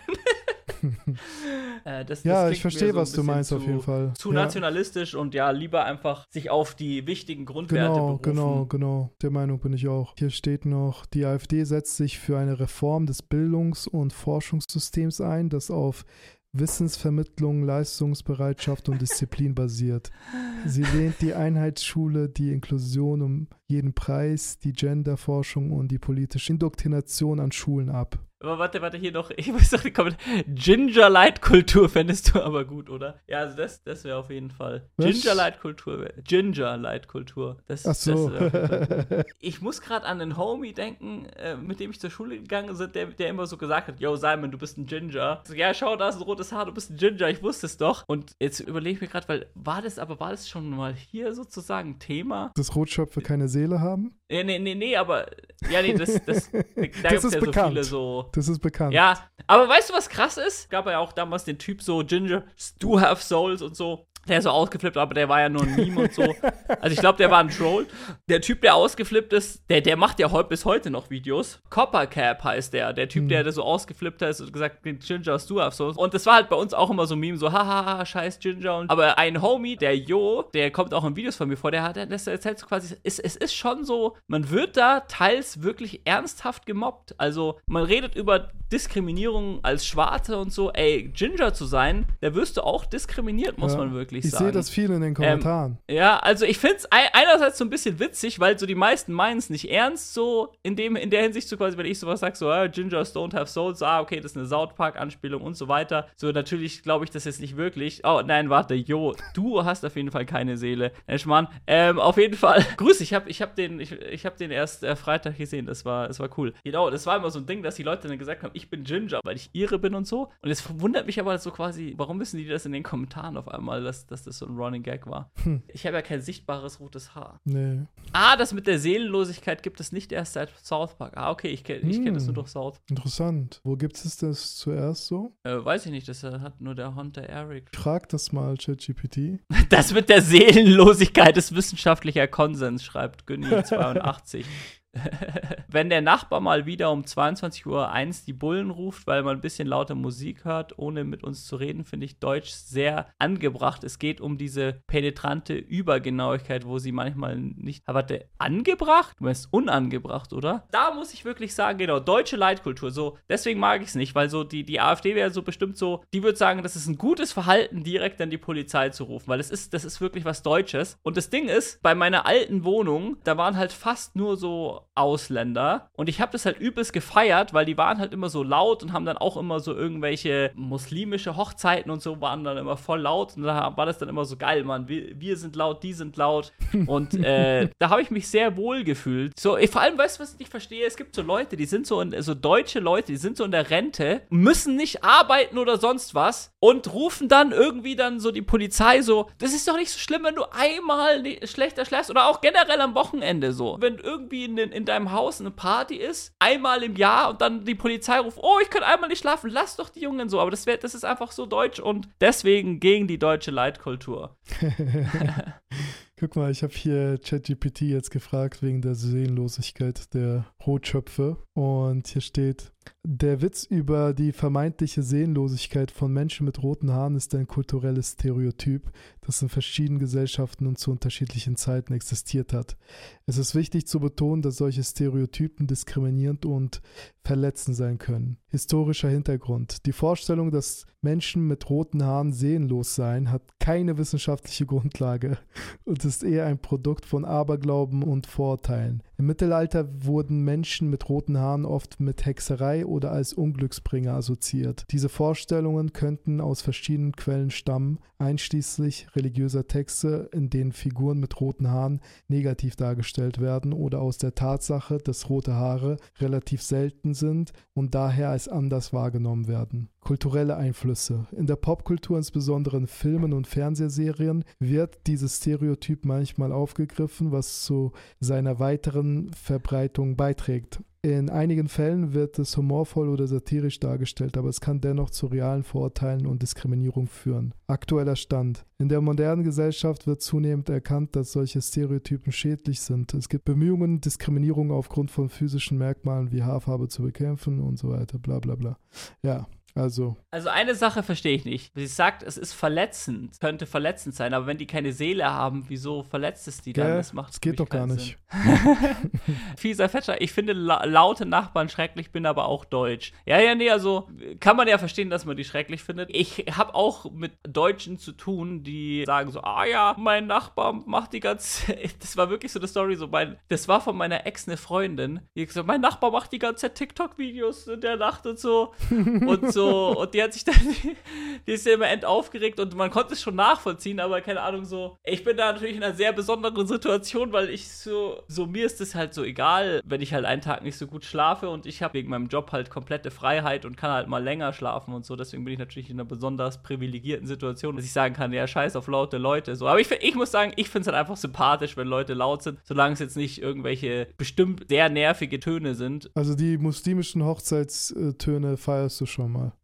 äh, das, ja, das ich verstehe, so was du meinst zu, auf jeden Fall. Zu ja. nationalistisch und ja, lieber einfach sich auf die wichtigen Grundwerte genau, berufen. Genau, genau, der Meinung bin ich auch. Hier steht noch, die AfD setzt sich für eine Reform des Bildungs- und Forschungssystems ein, das auf Wissensvermittlung, Leistungsbereitschaft und Disziplin basiert. Sie lehnt die Einheitsschule, die Inklusion um jeden Preis, die Genderforschung und die politische Indoktrination an Schulen ab. Aber warte, warte, hier noch, ich muss doch die Kommentare. Ginger-Light-Kultur fändest du aber gut, oder? Ja, also das, das wäre auf jeden Fall. Ginger-Light-Kultur. Ginger-Light-Kultur. Das, Ach so. Das ich muss gerade an einen Homie denken, äh, mit dem ich zur Schule gegangen bin, der, der immer so gesagt hat, yo, Simon, du bist ein Ginger. So, ja, schau, da ist ein rotes Haar, du bist ein Ginger, ich wusste es doch. Und jetzt überlege ich mir gerade, weil, war das, aber war das schon mal hier sozusagen Thema? Dass Rotschöpfe keine Seele haben? Nee, nee, nee, nee, aber, ja, nee, das, das, da gibt es ja bekannt. so viele so. Das ist bekannt. Ja, aber weißt du, was krass ist? Gab ja auch damals den Typ so, Ginger, do have souls und so. Der ist so ausgeflippt, aber der war ja nur ein Meme und so. Also ich glaube, der war ein Troll. Der Typ, der ausgeflippt ist, der, der macht ja heu- bis heute noch Videos. Coppercap heißt der. Der Typ, mhm. der, der so ausgeflippt ist und gesagt, Ginger, do have souls. Und das war halt bei uns auch immer so ein Meme, so hahaha, scheiß Ginger. Und, aber ein Homie, der Jo, der kommt auch in Videos von mir vor, der hat, der erzählt so quasi, es, es ist schon so, man wird da teils wirklich ernsthaft gemobbt. Also man redet über Diskriminierung als Schwarze und so. Ey, Ginger zu sein, da wirst du auch diskriminiert, muss ja. man wirklich Ich sehe das viel in den Kommentaren. Ähm, ja, also ich finde es einerseits so ein bisschen witzig, weil so die meisten meinen es nicht ernst, so in dem in der Hinsicht, so quasi, wenn ich sowas sage, so, ah, Gingers don't have souls, ah, okay, das ist eine South Park-Anspielung und so weiter. So, natürlich glaube ich das jetzt nicht wirklich. Oh, nein, warte, jo, du hast auf jeden Fall keine Seele. Äh, Schmarrn. Ähm, auf jeden Fall, grüß, ich habe ich hab den, ich, ich hab den erst äh, Freitag gesehen, das war, das war cool. Genau, das war immer so ein Ding, dass die Leute dann gesagt haben, ich bin Ginger, weil ich Ire bin und so. Und es wundert mich aber so quasi, warum wissen die das in den Kommentaren auf einmal, dass, dass das so ein Running Gag war. Hm. Ich habe ja kein sichtbares rotes Haar. Nee. Ah, das mit der Seelenlosigkeit gibt es nicht erst seit South Park. Ah, okay, ich kenne ich kenn hm. das nur durch South. Interessant. Wo gibt es das zuerst so? Äh, weiß ich nicht, das hat nur der Hunter Eric. Frag das mal, ChatGPT. Das mit der Seelenlosigkeit ist wissenschaftlicher Konsens, schreibt Günni zweiundachtzig. Wenn der Nachbar mal wieder um zweiundzwanzig Uhr eins die Bullen ruft, weil man ein bisschen lauter Musik hört, ohne mit uns zu reden, finde ich Deutsch sehr angebracht. Es geht um diese penetrante Übergenauigkeit, wo sie manchmal nicht... Aber warte, angebracht? Du meinst unangebracht, oder? Da muss ich wirklich sagen, genau, deutsche Leitkultur, so, deswegen mag ich es nicht, weil so die, die AfD wäre so bestimmt so, die würde sagen, das ist ein gutes Verhalten, direkt an die Polizei zu rufen, weil das ist, das ist wirklich was Deutsches. Und das Ding ist, bei meiner alten Wohnung, da waren halt fast nur so Ausländer und ich habe das halt übelst gefeiert, weil die waren halt immer so laut und haben dann auch immer so irgendwelche muslimische Hochzeiten und so waren dann immer voll laut und da war das dann immer so geil, Mann, wir, wir sind laut, die sind laut und äh, da habe ich mich sehr wohl gefühlt. So, ich, vor allem, weißt du, was ich nicht verstehe? Es gibt so Leute, die sind so, in, so deutsche Leute, die sind so in der Rente, müssen nicht arbeiten oder sonst was und rufen dann irgendwie dann so die Polizei so, das ist doch nicht so schlimm, wenn du einmal schlechter schläfst oder auch generell am Wochenende so, wenn irgendwie in den in deinem Haus eine Party ist, einmal im Jahr und dann die Polizei ruft, oh, ich kann einmal nicht schlafen, lass doch die Jungen so. Aber das, wär, das ist einfach so deutsch und deswegen gegen die deutsche Leitkultur. Guck mal, ich habe hier ChatGPT jetzt gefragt wegen der Seelenlosigkeit der Rotschöpfe und hier steht, der Witz über die vermeintliche Seelenlosigkeit von Menschen mit roten Haaren ist ein kulturelles Stereotyp, das in verschiedenen Gesellschaften und zu unterschiedlichen Zeiten existiert hat. Es ist wichtig zu betonen, dass solche Stereotypen diskriminierend und verletzend sein können. Historischer Hintergrund. Die Vorstellung, dass Menschen mit roten Haaren seelenlos seien, hat keine wissenschaftliche Grundlage und ist eher ein Produkt von Aberglauben und Vorurteilen. Im Mittelalter wurden Menschen mit roten Haaren oft mit Hexerei oder als Unglücksbringer assoziiert. Diese Vorstellungen könnten aus verschiedenen Quellen stammen, einschließlich religiöser Texte, in denen Figuren mit roten Haaren negativ dargestellt werden, oder aus der Tatsache, dass rote Haare relativ selten sind und daher als anders wahrgenommen werden. Kulturelle Einflüsse. In der Popkultur, insbesondere in Filmen und Fernsehserien, wird dieses Stereotyp manchmal aufgegriffen, was zu seiner weiteren Verbreitung beiträgt. In einigen Fällen wird es humorvoll oder satirisch dargestellt, aber es kann dennoch zu realen Vorurteilen und Diskriminierung führen. Aktueller Stand. In der modernen Gesellschaft wird zunehmend erkannt, dass solche Stereotypen schädlich sind. Es gibt Bemühungen, Diskriminierung aufgrund von physischen Merkmalen wie Haarfarbe zu bekämpfen und so weiter, bla bla bla. Ja. Also. Also eine Sache verstehe ich nicht. Sie sagt, es ist verletzend, könnte verletzend sein, aber wenn die keine Seele haben, wieso verletzt es die dann? Ja, das macht das geht doch gar nicht. Fieser Fetscher, ich finde la- laute Nachbarn schrecklich, bin aber auch deutsch. Ja, ja, nee, also kann man ja verstehen, dass man die schrecklich findet. Ich habe auch mit Deutschen zu tun, die sagen so, ah ja, mein Nachbar macht die ganze, das war wirklich so eine Story, so mein, das war von meiner Ex eine Freundin, die gesagt, mein Nachbar macht die ganze Zeit TikTok-Videos in der Nacht und so und so. Und die hat sich dann, die, die ist ja immer endaufgeregt und man konnte es schon nachvollziehen, aber keine Ahnung, so, ich bin da natürlich in einer sehr besonderen Situation, weil ich so, so mir ist es halt so egal, wenn ich halt einen Tag nicht so gut schlafe und ich habe wegen meinem Job halt komplette Freiheit und kann halt mal länger schlafen und so, deswegen bin ich natürlich in einer besonders privilegierten Situation, dass ich sagen kann, ja, scheiß auf laute Leute, so, aber ich, ich muss sagen, ich finde es halt einfach sympathisch, wenn Leute laut sind, solange es jetzt nicht irgendwelche bestimmt sehr nervige Töne sind. Also die muslimischen Hochzeitstöne feierst du schon mal.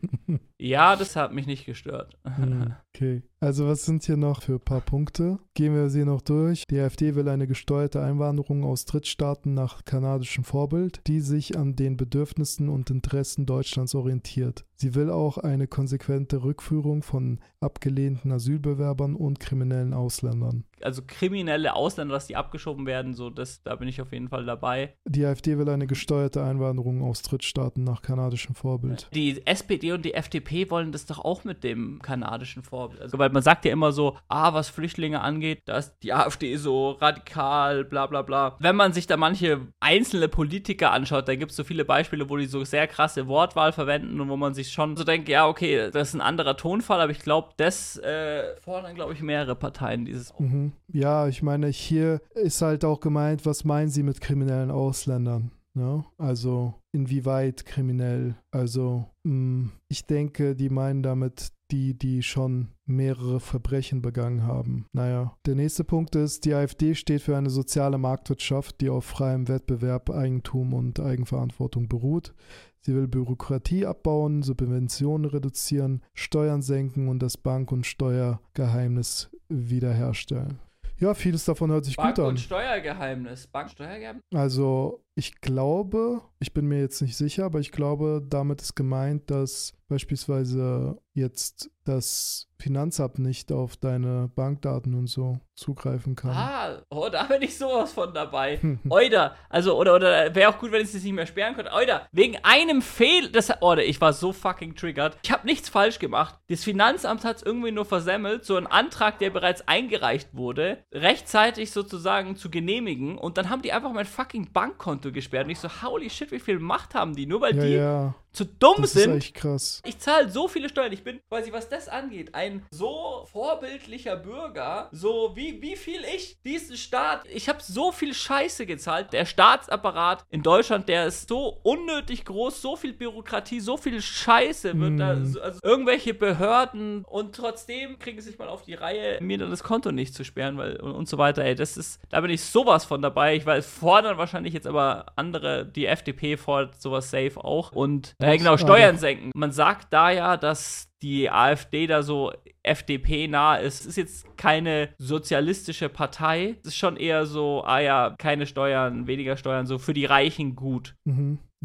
Ja, das hat mich nicht gestört. Okay. Also was sind hier noch für ein paar Punkte? Gehen wir sie noch durch. Die AfD will eine gesteuerte Einwanderung aus Drittstaaten nach kanadischem Vorbild, die sich an den Bedürfnissen und Interessen Deutschlands orientiert. Sie will auch eine konsequente Rückführung von abgelehnten Asylbewerbern und kriminellen Ausländern. Also kriminelle Ausländer, dass die abgeschoben werden, so das, da bin ich auf jeden Fall dabei. Die AfD will eine gesteuerte Einwanderung aus Drittstaaten nach kanadischem Vorbild. Die S P D und die F D P wollen das doch auch mit dem kanadischen Vorbild. Also, weil man sagt ja immer so, ah, was Flüchtlinge angeht, da ist die AfD so radikal, bla bla bla. Wenn man sich da manche einzelne Politiker anschaut, da gibt es so viele Beispiele, wo die so sehr krasse Wortwahl verwenden und wo man sich schon so denkt, ja, okay, das ist ein anderer Tonfall, aber ich glaube, das äh, fordern, glaube ich, mehrere Parteien dieses. Mhm. Ja, ich meine, hier ist halt auch gemeint, was meinen sie mit kriminellen Ausländern? Ja? Also inwieweit kriminell? Also mh, ich denke, die meinen damit die, die schon mehrere Verbrechen begangen haben. Naja, der nächste Punkt ist, die AfD steht für eine soziale Marktwirtschaft, die auf freiem Wettbewerb, Eigentum und Eigenverantwortung beruht. Sie will Bürokratie abbauen, Subventionen reduzieren, Steuern senken und das Bank- und Steuergeheimnis wiederherstellen. Ja, vieles davon hört sich Bank- gut an. und Steuergeheimnis. Bank- und Steuergeheimnis? Also, ich glaube, ich bin mir jetzt nicht sicher, aber ich glaube, damit ist gemeint, dass beispielsweise jetzt das Finanzamt nicht auf deine Bankdaten und so zugreifen kann. Ah, oh, da bin ich sowas von dabei. Oida, also, oder, oder wäre auch gut, wenn ich es nicht mehr sperren könnte. Oida, wegen einem Fehl, das, oh, ich war so fucking triggert. Ich habe nichts falsch gemacht. Das Finanzamt hat es irgendwie nur versemmelt, so einen Antrag, der bereits eingereicht wurde, rechtzeitig sozusagen zu genehmigen und dann haben die einfach mein fucking Bankkonto gesperrt und ich so, holy shit, wie viel Macht haben die? Nur weil ja, die ja. zu dumm das sind. Das ist echt krass. Ich zahle so viele Steuern. Ich bin quasi, was das angeht, ein so vorbildlicher Bürger. So wie, wie viel ich diesen Staat. Ich habe so viel Scheiße gezahlt. Der Staatsapparat in Deutschland, der ist so unnötig groß. So viel Bürokratie, so viel Scheiße wird mm. da. Also irgendwelche Behörden und trotzdem kriegen sie sich mal auf die Reihe, mir dann das Konto nicht zu sperren, weil und, und so weiter. Ey, das ist, da bin ich sowas von dabei. Ich weiß, fordern wahrscheinlich jetzt aber andere, die F D P fordert sowas safe auch. Und ja, genau, Steuern senken. Man sagt da ja, dass die AfD da so F D P-nah ist. Es ist jetzt keine sozialistische Partei. Es ist schon eher so, ah ja, keine Steuern, weniger Steuern, so für die Reichen gut. Mhm. Ja,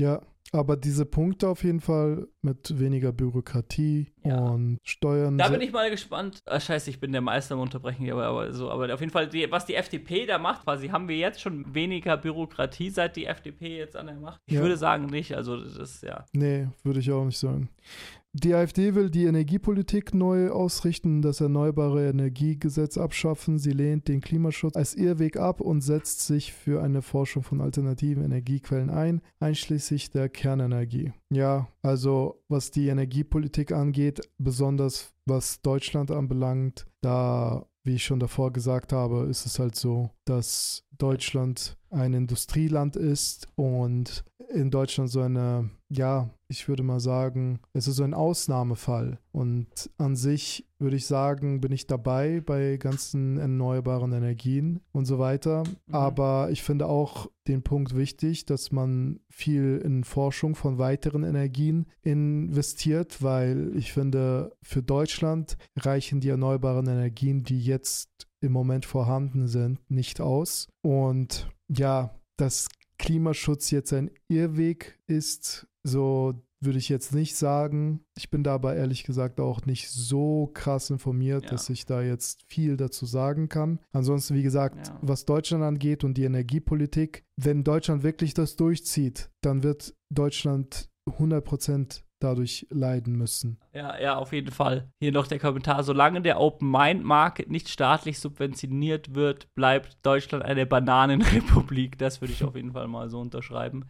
Aber diese Punkte auf jeden Fall mit weniger Bürokratie ja. und Steuern. Da bin ich mal gespannt. Ah, scheiße, ich bin der Meister am Unterbrechen, aber, aber so, aber auf jeden Fall, die, was die F D P da macht, quasi haben wir jetzt schon weniger Bürokratie, seit die F D P jetzt an der Macht. Ich ja. würde sagen nicht, also das ist ja. Nee, würde ich auch nicht sagen. Die AfD will die Energiepolitik neu ausrichten, das Erneuerbare Energiegesetz abschaffen. Sie lehnt den Klimaschutz als Irrweg ab und setzt sich für eine Forschung von alternativen Energiequellen ein, einschließlich der Kernenergie. Ja, also was die Energiepolitik angeht, besonders was Deutschland anbelangt, da, wie ich schon davor gesagt habe, ist es halt so, dass Deutschland ein Industrieland ist und in Deutschland so eine, ja, ich würde mal sagen, es ist so ein Ausnahmefall. Und an sich würde ich sagen, bin ich dabei bei ganzen erneuerbaren Energien und so weiter. Mhm. Aber ich finde auch den Punkt wichtig, dass man viel in Forschung von weiteren Energien investiert, weil ich finde, für Deutschland reichen die erneuerbaren Energien, die jetzt im Moment vorhanden sind, nicht aus. Und ja, dass Klimaschutz jetzt ein Irrweg ist, so würde ich jetzt nicht sagen. Ich bin dabei ehrlich gesagt auch nicht so krass informiert, ja. dass ich da jetzt viel dazu sagen kann. Ansonsten, wie gesagt, ja. was Deutschland angeht und die Energiepolitik, wenn Deutschland wirklich das durchzieht, dann wird Deutschland hundert Prozent dadurch leiden müssen. Ja, ja, auf jeden Fall. Hier noch der Kommentar. Solange der Open-Mind-Market nicht staatlich subventioniert wird, bleibt Deutschland eine Bananenrepublik. Das würde ich auf jeden Fall mal so unterschreiben.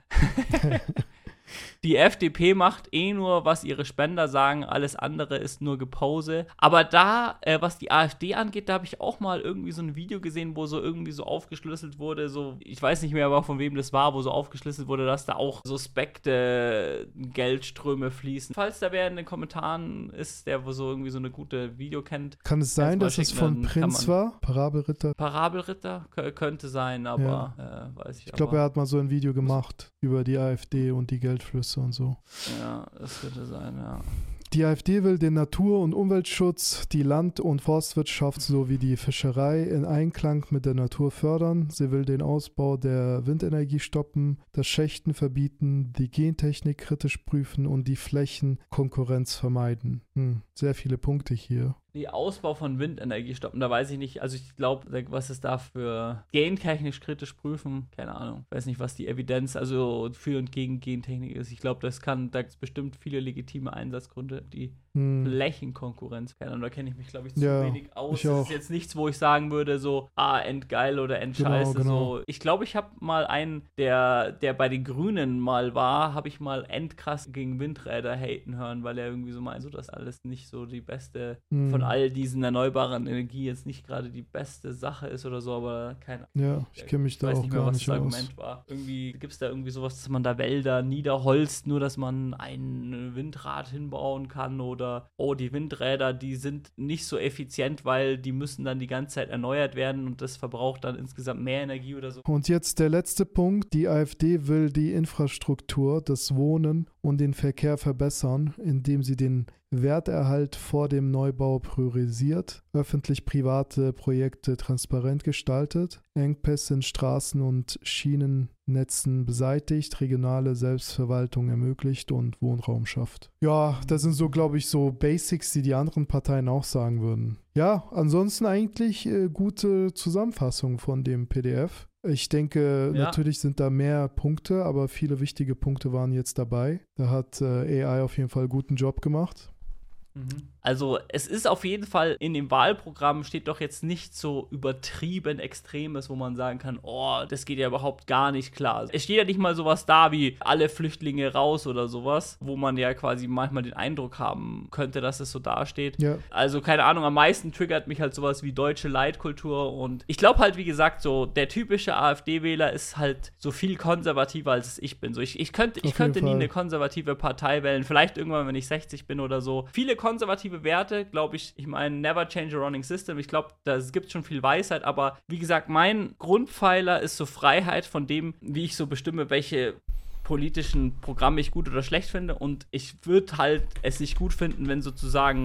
Die F D P macht eh nur, was ihre Spender sagen, alles andere ist nur Gepose. Aber da, äh, was die AfD angeht, da habe ich auch mal irgendwie so ein Video gesehen, wo so irgendwie so aufgeschlüsselt wurde, so, ich weiß nicht mehr aber von wem das war, wo so aufgeschlüsselt wurde, dass da auch suspekte Geldströme fließen. Falls da wer in den Kommentaren ist, der wo so irgendwie so eine gute Video kennt. Kann es sein, dass es von Prinz war? Parabelritter? Parabelritter? K- könnte sein, aber ja. äh, weiß ich Ich glaube, er hat mal so ein Video gemacht über die AfD und die Geldflüsse und so. Ja, das könnte sein, ja. Die AfD will den Natur- und Umweltschutz, die Land- und Forstwirtschaft sowie die Fischerei in Einklang mit der Natur fördern. Sie will den Ausbau der Windenergie stoppen, das Schächten verbieten, die Gentechnik kritisch prüfen und die Flächenkonkurrenz vermeiden. Hm, sehr viele Punkte hier. Die Ausbau von Windenergie stoppen, da weiß ich nicht, also ich glaube, was ist da für gentechnisch kritisch prüfen, keine Ahnung, ich weiß nicht, was die Evidenz also für und gegen Gentechnik ist. Ich glaube, das kann, da gibt es bestimmt viele legitime Einsatzgründe, die hm. Flächenkonkurrenz, keine Ahnung, da kenne ich mich, glaube ich, zu ja, wenig aus. Das ist jetzt nichts, wo ich sagen würde, so, ah, endgeil oder endscheiße, genau, genau. so. Ich glaube, ich habe mal einen, der, der bei den Grünen mal war, habe ich mal endkrass gegen Windräder haten hören, weil er irgendwie so meint, so, dass alles nicht so die beste hm. von all diesen erneuerbaren Energie jetzt nicht gerade die beste Sache ist oder so, aber keine Ahnung. Ja, ich kenne mich da auch nicht mehr, gar nicht aus. Ich weiß nicht mehr, was das Argument war. Irgendwie gibt es da irgendwie sowas, dass man da Wälder niederholzt, nur dass man ein Windrad hinbauen kann oder, oh, die Windräder, die sind nicht so effizient, weil die müssen dann die ganze Zeit erneuert werden und das verbraucht dann insgesamt mehr Energie oder so. Und jetzt der letzte Punkt. Die AfD will die Infrastruktur, das Wohnen und den Verkehr verbessern, indem sie den Werterhalt vor dem Neubau priorisiert, öffentlich-private Projekte transparent gestaltet, Engpässe in Straßen- und Schienennetzen beseitigt, regionale Selbstverwaltung ermöglicht und Wohnraum schafft. Ja, das sind so, glaube ich, so Basics, die die anderen Parteien auch sagen würden. Ja, ansonsten eigentlich äh, gute Zusammenfassung von dem P D F. Ich denke, ja. natürlich sind da mehr Punkte, aber viele wichtige Punkte waren jetzt dabei. Da hat äh, A I auf jeden Fall einen guten Job gemacht. Also es ist auf jeden Fall, in dem Wahlprogramm steht doch jetzt nicht so übertrieben Extremes, wo man sagen kann, oh, das geht ja überhaupt gar nicht klar. Es steht ja nicht mal sowas da wie alle Flüchtlinge raus oder sowas, wo man ja quasi manchmal den Eindruck haben könnte, dass es so dasteht. Ja. Also keine Ahnung, am meisten triggert mich halt sowas wie deutsche Leitkultur und ich glaube halt, wie gesagt, so der typische AfD-Wähler ist halt so viel konservativer, als ich bin. So ich, ich könnte, ich könnte nie eine konservative Partei wählen, vielleicht irgendwann, wenn ich sechzig bin oder so. Viele konservative Werte, glaube ich, ich meine, never change a running system. Ich glaube, da gibt schon viel Weisheit, aber wie gesagt, mein Grundpfeiler ist so Freiheit von dem, wie ich so bestimme, welche politischen Programme ich gut oder schlecht finde und ich würde halt es nicht gut finden, wenn sozusagen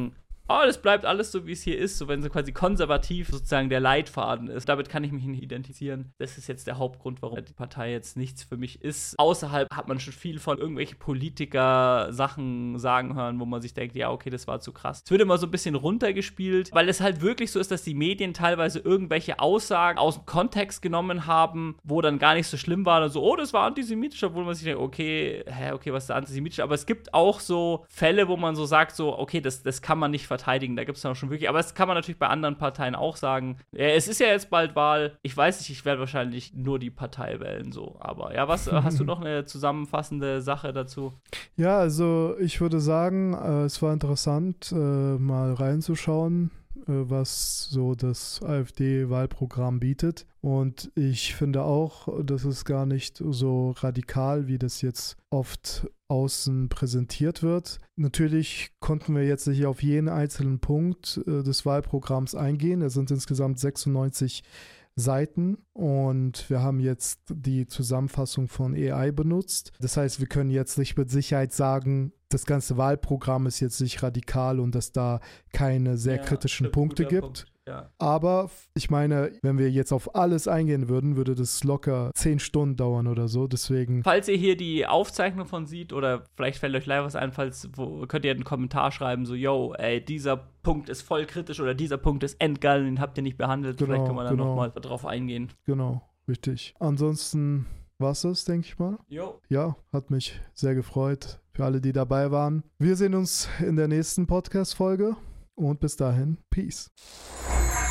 oh, das bleibt alles so, wie es hier ist, so wenn so quasi konservativ sozusagen der Leitfaden ist. Damit kann ich mich nicht identifizieren. Das ist jetzt der Hauptgrund, warum die Partei jetzt nichts für mich ist. Außerhalb hat man schon viel von irgendwelchen Politiker Sachen sagen hören, wo man sich denkt, ja, okay, das war zu krass. Es wird immer so ein bisschen runtergespielt, weil es halt wirklich so ist, dass die Medien teilweise irgendwelche Aussagen aus dem Kontext genommen haben, wo dann gar nicht so schlimm war. So, oh, das war antisemitisch, obwohl man sich denkt, okay, hä, okay, was ist da antisemitisch? Aber es gibt auch so Fälle, wo man so sagt, so, okay, das, das kann man nicht verteidigen. Da gibt es dann schon wirklich, aber das kann man natürlich bei anderen Parteien auch sagen. Ja, es ist ja jetzt bald Wahl. Ich weiß nicht, ich werde wahrscheinlich nur die Partei wählen, so. Aber ja, was, hast du noch eine zusammenfassende Sache dazu? Ja, also ich würde sagen, äh, es war interessant, äh, mal reinzuschauen, äh, was so das AfD-Wahlprogramm bietet. Und ich finde auch, das ist gar nicht so radikal, wie das jetzt oft außen präsentiert wird. Natürlich konnten wir jetzt nicht auf jeden einzelnen Punkt äh, des Wahlprogramms eingehen. Es sind insgesamt sechsundneunzig Seiten und wir haben jetzt die Zusammenfassung von A I benutzt. Das heißt, wir können jetzt nicht mit Sicherheit sagen, das ganze Wahlprogramm ist jetzt nicht radikal und dass da keine sehr ja, kritischen Punkte gibt. Punkt. Ja. Aber ich meine, wenn wir jetzt auf alles eingehen würden, würde das locker zehn Stunden dauern oder so. Deswegen. Falls ihr hier die Aufzeichnung von seht oder vielleicht fällt euch live was ein, falls, wo, könnt ihr einen Kommentar schreiben, so, yo, ey, dieser Punkt ist voll kritisch oder dieser Punkt ist endgeil, den habt ihr nicht behandelt. Genau, vielleicht können wir dann genau. nochmal drauf eingehen. Genau, richtig. Ansonsten war's das, denke ich mal. Jo. Ja, hat mich sehr gefreut für alle, die dabei waren. Wir sehen uns in der nächsten Podcast-Folge und bis dahin, Peace.